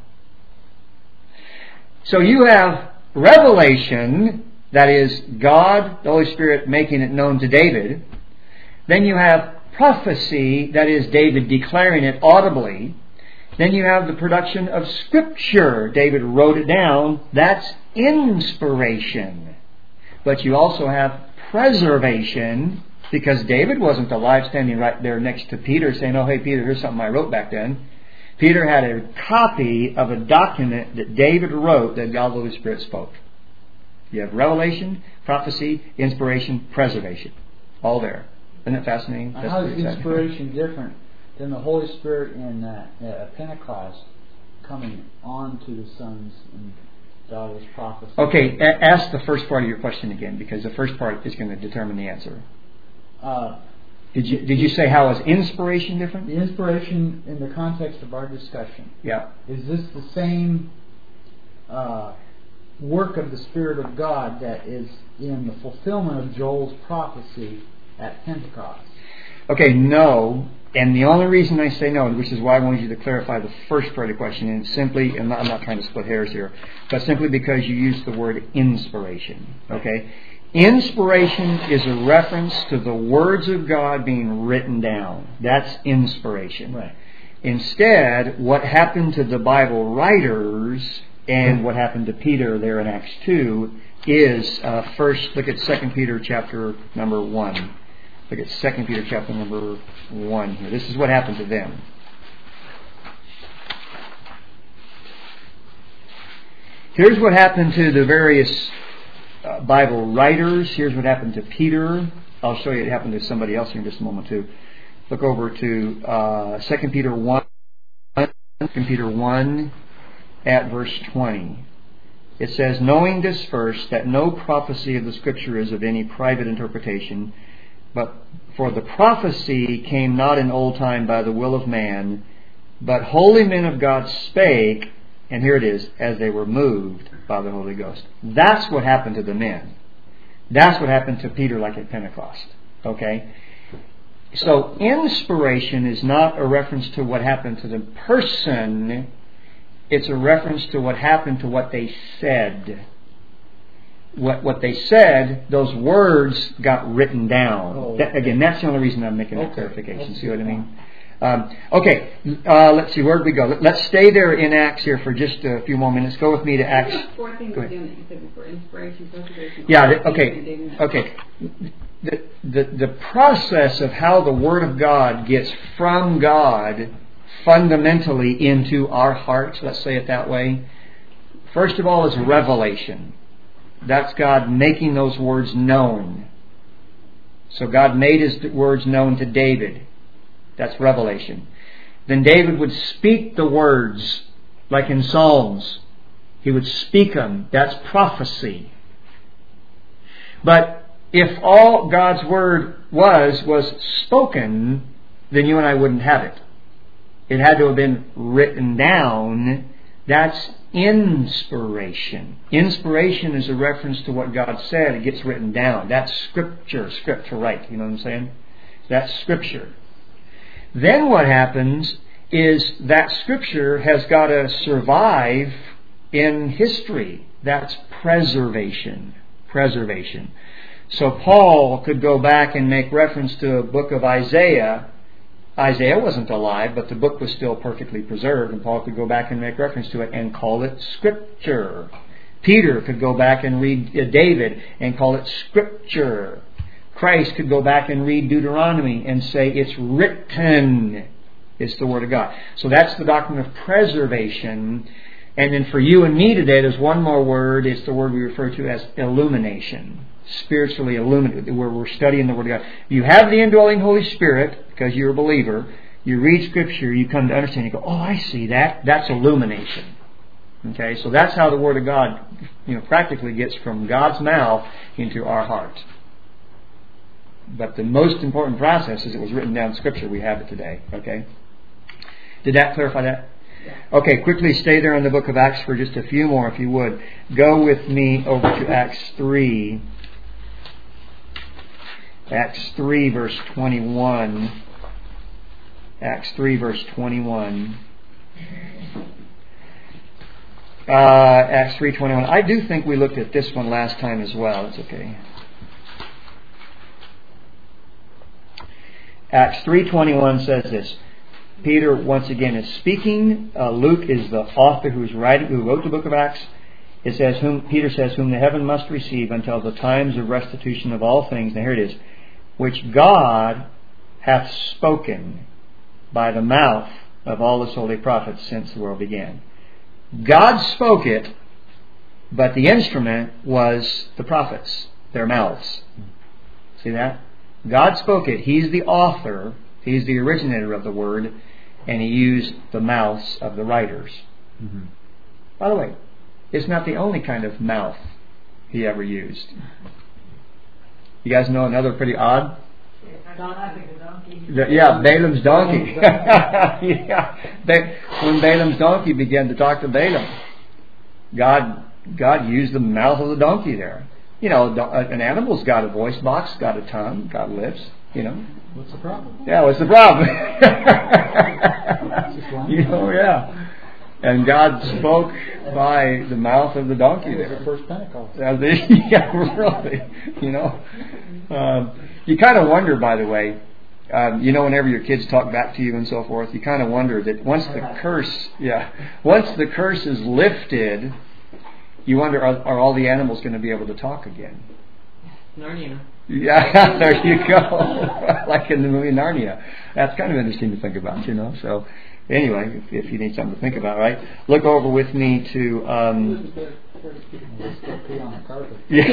So you have revelation, that is God, the Holy Spirit, making it known to David. Then you have prophecy, that is David declaring it audibly. Then you have the production of Scripture. David wrote it down. That's inspiration. But you also have preservation, because David wasn't alive standing right there next to Peter saying, oh, hey, Peter, here's something I wrote back then. Peter had a copy of a document that David wrote that God the Holy Spirit spoke. You have revelation, prophecy, inspiration, preservation. All there. Isn't that fascinating? That's How is inspiration different than the Holy Spirit in uh, uh, Pentecost coming on to the sons and daughters prophecy? Okay, a- ask the first part of your question again, because the first part is going to determine the answer. Uh, did you did you say how is inspiration different? The inspiration in the context of our discussion. Yeah. Is this the same uh, work of the Spirit of God that is in the fulfillment of Joel's prophecy at Pentecost? Okay, no. And the only reason I say no, which is why I wanted you to clarify the first part of the question, and simply, and I'm not trying to split hairs here, but simply because you used the word inspiration. Okay? Inspiration is a reference to the words of God being written down. That's inspiration. Right. Instead, what happened to the Bible writers and what happened to Peter there in Acts two is, uh, first, look at Second Peter chapter number one. Look at Second Peter chapter number one here. This is what happened to them. Here's what happened to the various uh, Bible writers. Here's what happened to Peter. I'll show you it happened to somebody else here in just a moment too. Look over to uh, Second Peter one. Second Peter one at verse twenty. It says, knowing this first, that no prophecy of the Scripture is of any private interpretation, but for the prophecy came not in old time by the will of man, but holy men of God spake, and here it is, as they were moved by the Holy Ghost. That's what happened to the men. That's what happened to Peter, like at Pentecost. Okay? So inspiration is not a reference to what happened to the person. It's a reference to what happened to what they said. What what they said, those words got written down. Oh, that, again, that's the only reason I'm making that okay. clarification. See what I mean? Um, okay, uh, let's see, where did we go? Let's stay there in Acts here for just a few more minutes. Go with me to Acts. Four things again that you said before: inspiration, preservation. Yeah. Okay. Okay. the, the, the process of how the Word of God gets from God fundamentally into our hearts, let's say it that way, first of all is revelation. That's God making those words known. So God made His words known to David. That's revelation. Then David would speak the words, like in Psalms. He would speak them. That's prophecy. But if all God's Word was, was spoken, then you and I wouldn't have it. It had to have been written down. That's inspiration. Inspiration is a reference to what God said. It gets written down. That's Scripture. Script to write. You know what I'm saying? That's Scripture. Then what happens is that Scripture has got to survive in history. That's preservation. Preservation. So Paul could go back and make reference to a book of Isaiah. Isaiah wasn't alive, but the book was still perfectly preserved, and Paul could go back and make reference to it and call it Scripture. Peter could go back and read David and call it Scripture. Christ could go back and read Deuteronomy and say it's written. It's the Word of God. So that's the doctrine of preservation. And then for you and me today, there's one more word. It's the word we refer to as illumination. Spiritually illuminated, where we're studying the Word of God. You have the indwelling Holy Spirit, because you're a believer. You read Scripture, you come to understand, you go, oh, I see that. That's illumination. Okay, so that's how the Word of God, you know, practically gets from God's mouth into our heart. But the most important process is it was written down in Scripture. We have it today. Okay? Did that clarify that? Okay, quickly stay there in the book of Acts for just a few more, if you would. Go with me over to Acts three. Acts three, verse twenty-one. Acts three, verse twenty-one. Uh, Acts three, twenty-one. I do think we looked at this one last time as well. It's okay. Acts three, twenty-one says this. Peter, once again, is speaking. Uh, Luke is the author who's writing, who wrote the book of Acts. It says, "Whom Peter says, whom the heaven must receive until the times of restitution of all things." Now here it is. "Which God hath spoken by the mouth of all His holy prophets since the world began." God spoke it, but the instrument was the prophets, their mouths. See that? God spoke it. He's the author. He's the originator of the Word. And He used the mouths of the writers. Mm-hmm. By the way, it's not the only kind of mouth He ever used. You guys know another pretty odd? The, yeah, Balaam's donkey. yeah, they, when Balaam's donkey began to talk to Balaam, God, God used the mouth of the donkey there. You know, an animal's got a voice box, got a tongue, got lips. You know. What's the problem? Yeah, what's the problem? you know, yeah. And God spoke by the mouth of the donkey there. The first Pentecost. Yeah, really. You know. Um, you kind of wonder, by the way, um, you know, whenever your kids talk back to you and so forth, you kind of wonder that once the curse, yeah, once the curse is lifted, you wonder, are, are all the animals going to be able to talk again? Narnia. Yeah, there you go. Like in the movie Narnia. That's kind of interesting to think about, you know. So, anyway, if, if you need something to think about, right? Look over with me to. Um, yeah.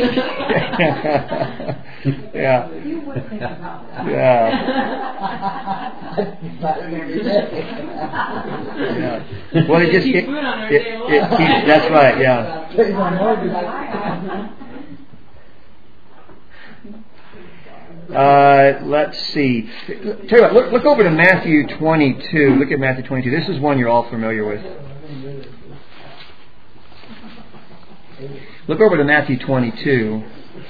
yeah. You would think about that. Yeah. yeah. Well, it just it, it, it, it keeps, that's right. Yeah. Uh, let's see. Tell you what, look, look over to Matthew twenty-two. Look at Matthew twenty-two. This is one you're all familiar with. Look over to Matthew twenty-two.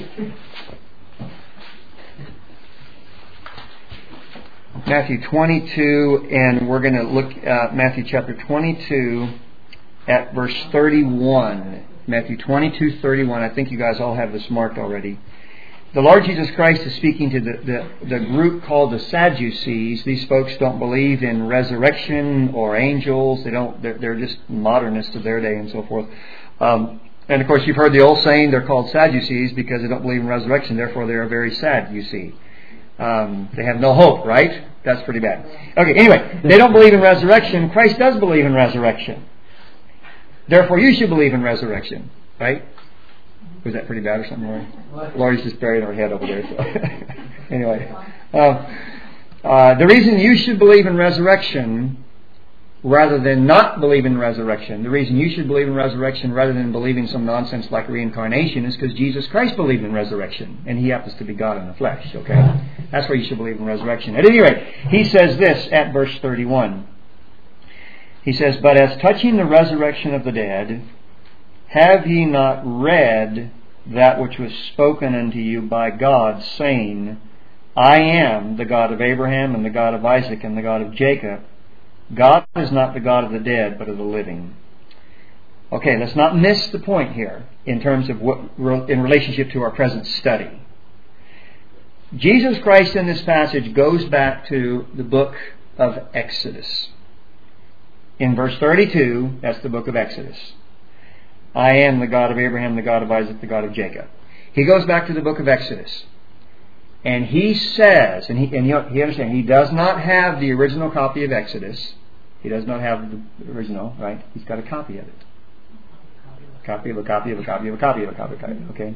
Matthew twenty-two, and we're going to look at Matthew chapter twenty-two at verse thirty-one. Matthew twenty-two, thirty-one. I think you guys all have this marked already. The Lord Jesus Christ is speaking to the, the, the group called the Sadducees. These folks don't believe in resurrection or angels. They don't. They're, they're just modernists of their day and so forth. Um, And of course, you've heard the old saying, they're called Sadducees because they don't believe in resurrection, therefore they are very sad, you see. Um, they have no hope, right? That's pretty bad. Okay, anyway, they don't believe in resurrection. Christ does believe in resurrection. Therefore, you should believe in resurrection, right? Was that pretty bad or something, Lori? Lori's just buried her head over there. So. Anyway, uh, uh, the reason you should believe in resurrection rather than not believe in resurrection, the reason you should believe in resurrection rather than believing some nonsense like reincarnation is because Jesus Christ believed in resurrection, and He happens to be God in the flesh, okay? That's why you should believe in resurrection. At any rate, He says this at verse thirty-one. He says, "But as touching the resurrection of the dead, have ye not read that which was spoken unto you by God, saying, I am the God of Abraham, and the God of Isaac, and the God of Jacob. God is not the God of the dead, but of the living." Okay, let's not miss the point here in terms of what, in relationship to our present study. Jesus Christ in this passage goes back to the book of Exodus. In verse thirty-two, that's the book of Exodus. I am the God of Abraham, the God of Isaac, the God of Jacob. He goes back to the book of Exodus. And he says, and he, and he, he understands, he does not have the original copy of Exodus. He does not have the original, right? He's got a copy of it. A copy of a copy of a copy of a copy of a copy of a copy. Okay?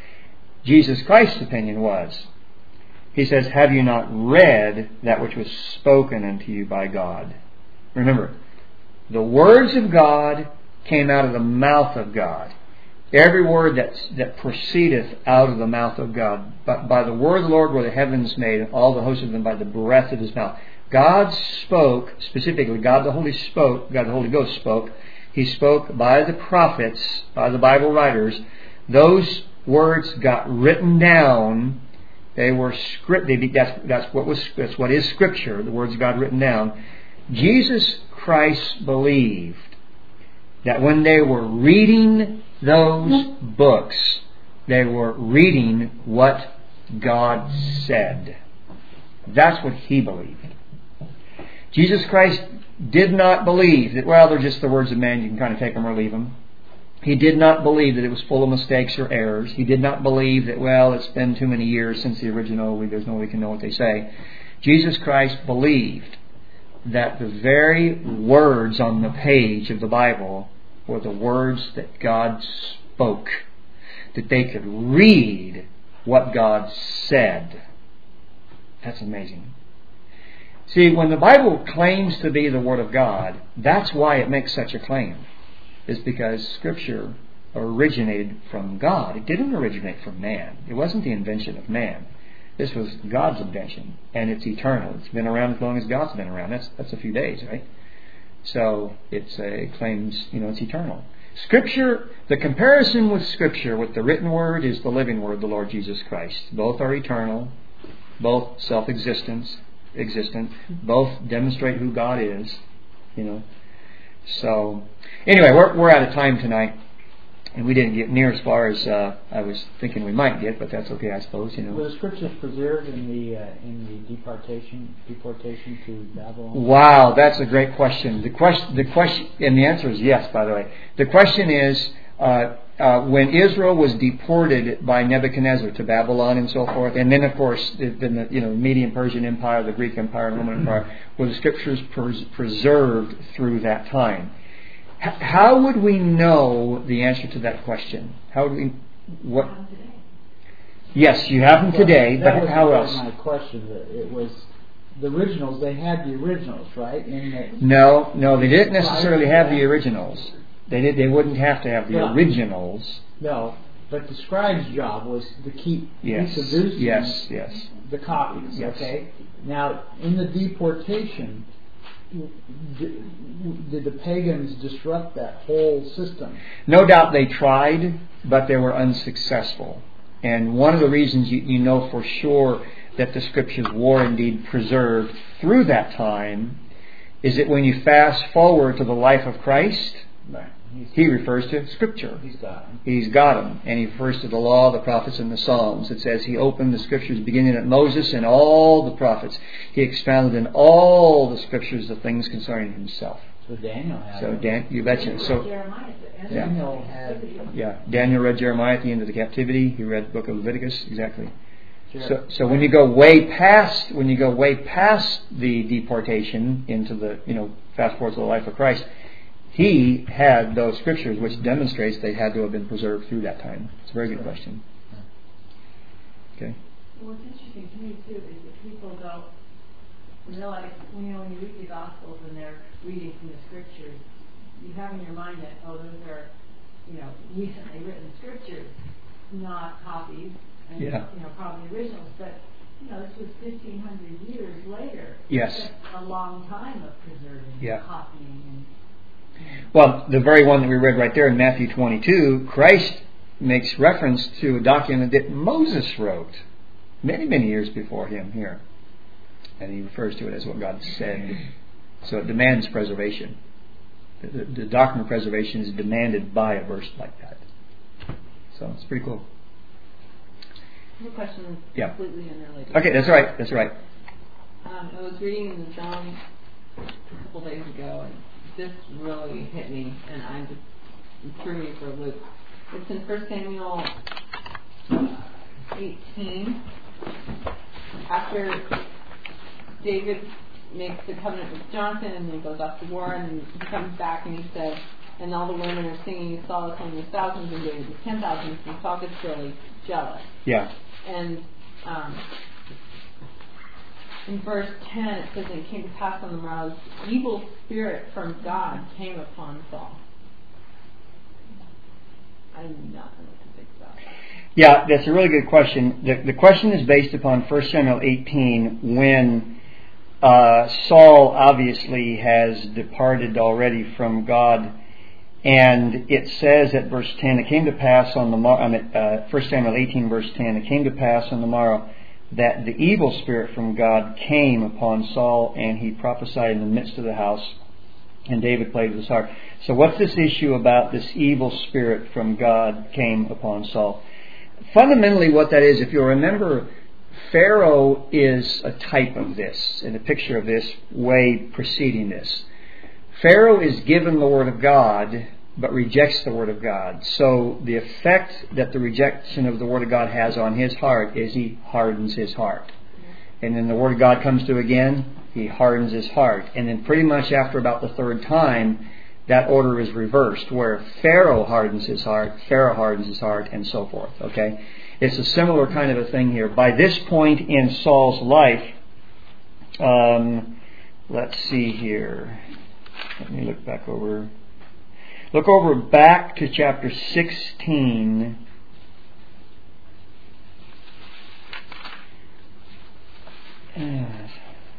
Jesus Christ's opinion was, he says, have you not read that which was spoken unto you by God? Remember, the words of God came out of the mouth of God. Every word that that proceedeth out of the mouth of God. But by the word of the Lord were the heavens made, and all the hosts of them by the breath of His mouth. God spoke, specifically, God the Holy spoke, God the Holy Ghost spoke. He spoke by the prophets, by the Bible writers. Those words got written down. They were script. They, that's that's what was that's what is Scripture. The words of God written down. Jesus Christ believed that when they were reading those books, they were reading what God said. That's what He believed. Jesus Christ did not believe that, well, they're just the words of man, you can kind of take them or leave them. He did not believe that it was full of mistakes or errors. He did not believe that, well, it's been too many years since the original, we, there's no way we can know what they say. Jesus Christ believed that the very words on the page of the Bible were the words that God spoke, that they could read what God said. That's amazing. See, when the Bible claims to be the Word of God, that's why it makes such a claim. It's because Scripture originated from God. It didn't originate from man. It wasn't the invention of man. This was God's invention, and it's eternal. It's been around as long as God's been around. That's that's a few days, right? So it's a, it claims, you know, it's eternal. Scripture, the comparison with Scripture, with the written Word, is the living Word, the Lord Jesus Christ. Both are eternal, both self-existent, existent, both demonstrate who God is, you know. So, anyway, we're we're out of time tonight. And we didn't get near as far as uh, I was thinking we might get, but that's okay, I suppose. You know. Were the scriptures preserved in the uh, in the deportation deportation to Babylon? Wow, that's a great question. The question, the question, and the answer is yes. By the way, the question is uh, uh, when Israel was deported by Nebuchadnezzar to Babylon and so forth, and then of course then the you know Median Persian Empire, the Greek Empire, and Roman Empire, were the scriptures pres- preserved through that time? How would we know the answer to that question? How would we? What? Yes, you have them well, today, that but how else? My question. It was the originals. They had the originals, right? In the, no, no, they didn't necessarily have the originals. They did. They wouldn't have to have the yeah. originals. No, but the scribe's job was to keep yes. reproducing yes, yes. the copies. Yes. Okay. Now, in the deportation, did the pagans disrupt that whole system? No doubt they tried, but they were unsuccessful. And one of the reasons you, you know for sure that the Scriptures were indeed preserved through that time is that when you fast forward to the life of Christ, right. He refers to Scripture. He's got them. He's got them. And he refers to the law, the prophets, and the Psalms. It says he opened the Scriptures beginning at Moses and all the prophets. He expounded in all the Scriptures the things concerning himself. So Daniel had So it. Dan, you betcha. So Jeremiah said, Yeah. Daniel had yeah, Daniel read Jeremiah at the end of the captivity. He read the book of Leviticus. Exactly. Jer- So, so when you go way past, when you go way past the deportation into the, you know, fast forward to the life of Christ, he had those scriptures, which demonstrates they had to have been preserved through that time. It's a very good question. Okay. What's interesting to me too is that people don't realize, you know, when you read the Gospels and they're reading from the Scriptures, you have in your mind that, oh, those are, you know, recently written Scriptures, not copies, and, Yeah. you know, probably originals, but, you know, this was fifteen hundred years later. Yes. That's a long time of preserving, Yeah. copying, and Well, the very one that we read right there in Matthew twenty-two, Christ makes reference to a document that Moses wrote many, many years before him here. And he refers to it as what God said. So it demands preservation. The, the, the doctrine of preservation is demanded by a verse like that. So it's pretty cool. I have a question that's Yeah. completely unrelated. Okay, that's right. That's right. Um, I was reading in the Psalms a couple days ago, and this really hit me, and I just it threw me for a loop. It's in First Samuel uh, eighteen. After David makes the covenant with Jonathan, and then he goes off to war, and he comes back and he says, and all the women are singing, Saul is only thousands and David is ten thousands, and Saul gets really jealous. Yeah. And um, in verse ten it says, and it came to pass on the morrow, evil spirit from God came upon Saul. I do not know what to think about that. Yeah, that's a really good question. The, the question is based upon First Samuel eighteen, when uh, Saul obviously has departed already from God. And it says at verse ten, it came to pass on the morrow, uh, First Samuel eighteen verse ten, it came to pass on the morrow that the evil spirit from God came upon Saul, and he prophesied in the midst of the house, and David played with his harp. So what's this issue about this evil spirit from God came upon Saul? Fundamentally what that is, if you'll remember, Pharaoh is a type of this, and a picture of this way preceding this. Pharaoh is given the Word of God, but rejects the Word of God. So the effect that the rejection of the Word of God has on his heart is he hardens his heart. And then the Word of God comes to again, he hardens his heart. And then pretty much after about the third time, that order is reversed, where Pharaoh hardens his heart, Pharaoh hardens his heart, and so forth. Okay, it's a similar kind of a thing here. By this point in Saul's life, um, let's see here. Let me look back over. Look over back to chapter sixteen. Yes.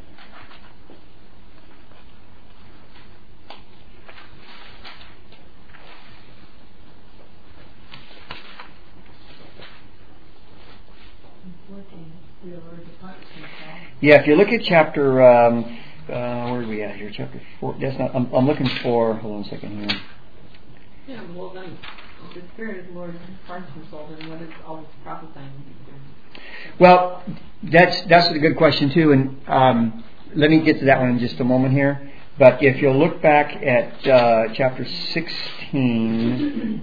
Yeah, if you look at chapter, um, uh, where are we at here? Chapter four. That's not. I'm, I'm looking for. Hold on a second here. Yeah, well then, if the Spirit of the Lord hardens his soul, then what is all this prophesying? Well, that's that's a good question too, and um, let me get to that one in just a moment here. But if you'll look back at uh, chapter sixteen,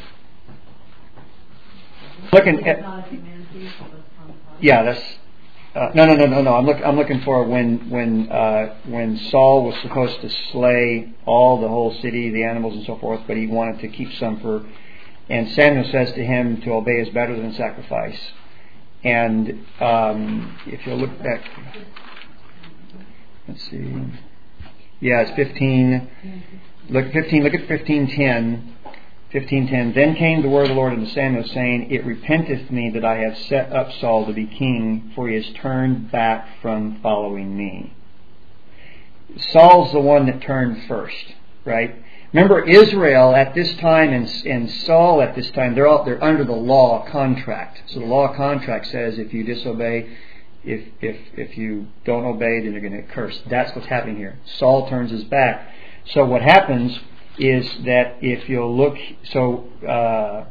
looking at yeah, that's uh, no, no, no, no, no. I'm look I'm looking for when when uh, when Saul was supposed to slay all the whole city, the animals and so forth, but he wanted to keep some for. And Samuel says to him, "To obey is better than sacrifice." And um, if you look back, let's see. Yeah, it's fifteen. Look, fifteen. Look at fifteen ten. Fifteen ten. Then came the word of the Lord unto Samuel, saying, "It repenteth me that I have set up Saul to be king, for he has turned back from following me." Saul's the one that turned first, right? Remember, Israel at this time and, and Saul at this time, they're all, they're under the law contract. So the law contract says if you disobey, if if if you don't obey, then you're going to get cursed. That's what's happening here. Saul turns his back. So what happens is that if you'll look, so uh,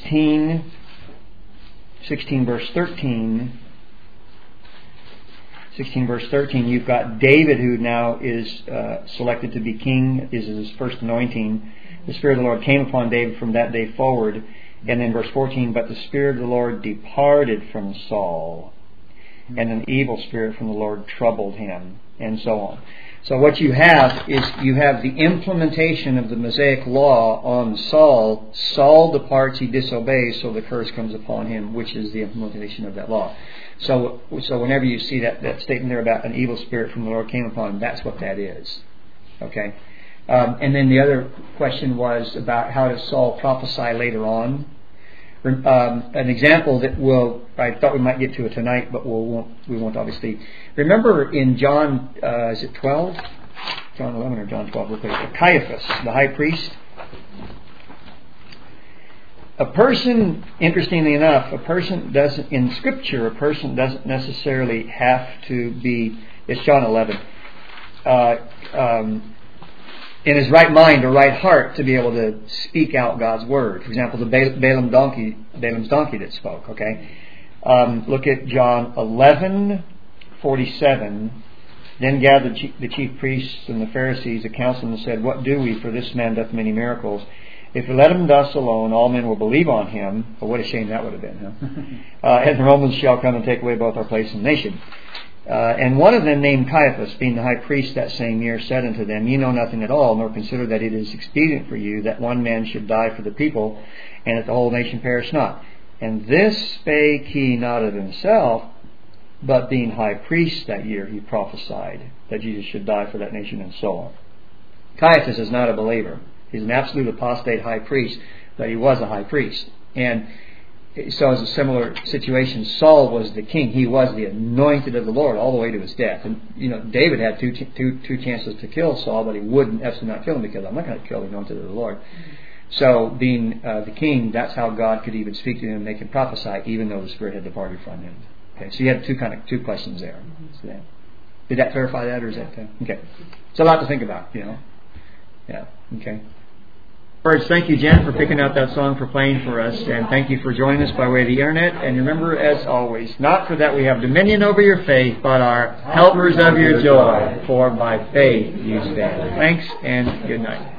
sixteen, sixteen verse thirteen sixteen verse thirteen, you've got David, who now is uh, selected to be king. This is his first anointing. The Spirit of the Lord came upon David from that day forward. And then verse fourteen, but the Spirit of the Lord departed from Saul, and an evil spirit from the Lord troubled him, and so on. So what you have is you have the implementation of the Mosaic law on Saul. Saul departs, he disobeys, so the curse comes upon him, which is the implementation of that law. So so whenever you see that, that statement there about an evil spirit from the Lord came upon him, that's what that is. Okay? Um, and then the other question was about how does Saul prophesy later on. Um, an example that we'll, I thought we might get to it tonight, but we'll, won't, we won't obviously. Remember in John, uh, is it twelve? John eleven or John twelve? Look at it. Caiaphas, the high priest. A person, interestingly enough, a person doesn't, in Scripture, a person doesn't necessarily have to be, it's John eleven, uh, um, in his right mind or right heart to be able to speak out God's word. For example, the Balaam donkey, Balaam's donkey that spoke. Okay, um, look at John eleven forty-seven. Then gathered the chief priests and the Pharisees a council and said, "What do we? For this man doth many miracles. If we let him thus alone, all men will believe on him." Well, what a shame that would have been, huh? uh, "and the Romans shall come and take away both our place and nation." Uh, and one of them, named Caiaphas, being the high priest that same year, said unto them, "Ye know nothing at all, nor consider that it is expedient for you that one man should die for the people, and that the whole nation perish not. And this spake he not of himself, but being high priest that year, he prophesied that Jesus should die for that nation," and so on. Caiaphas is not a believer. He's an absolute apostate high priest, but he was a high priest. And so it's a similar situation. Saul was the king. He was the anointed of the Lord all the way to his death. And, you know, David had two, two, two chances to kill Saul, but he wouldn't absolutely not kill him because I'm not going to kill the anointed of the Lord. So being uh, the king, that's how God could even speak to him and make him prophesy, even though the Spirit had departed from him. Okay, so you had two kind of two questions there. So that, did that clarify that, or is that uh, okay? It's a lot to think about, you know. Yeah. Okay. First, thank you, Jen, for picking out that song for playing for us, and thank you for joining us by way of the internet. And remember, as always, not for that we have dominion over your faith, but are helpers of your joy. For by faith you stand. Thanks, and good night.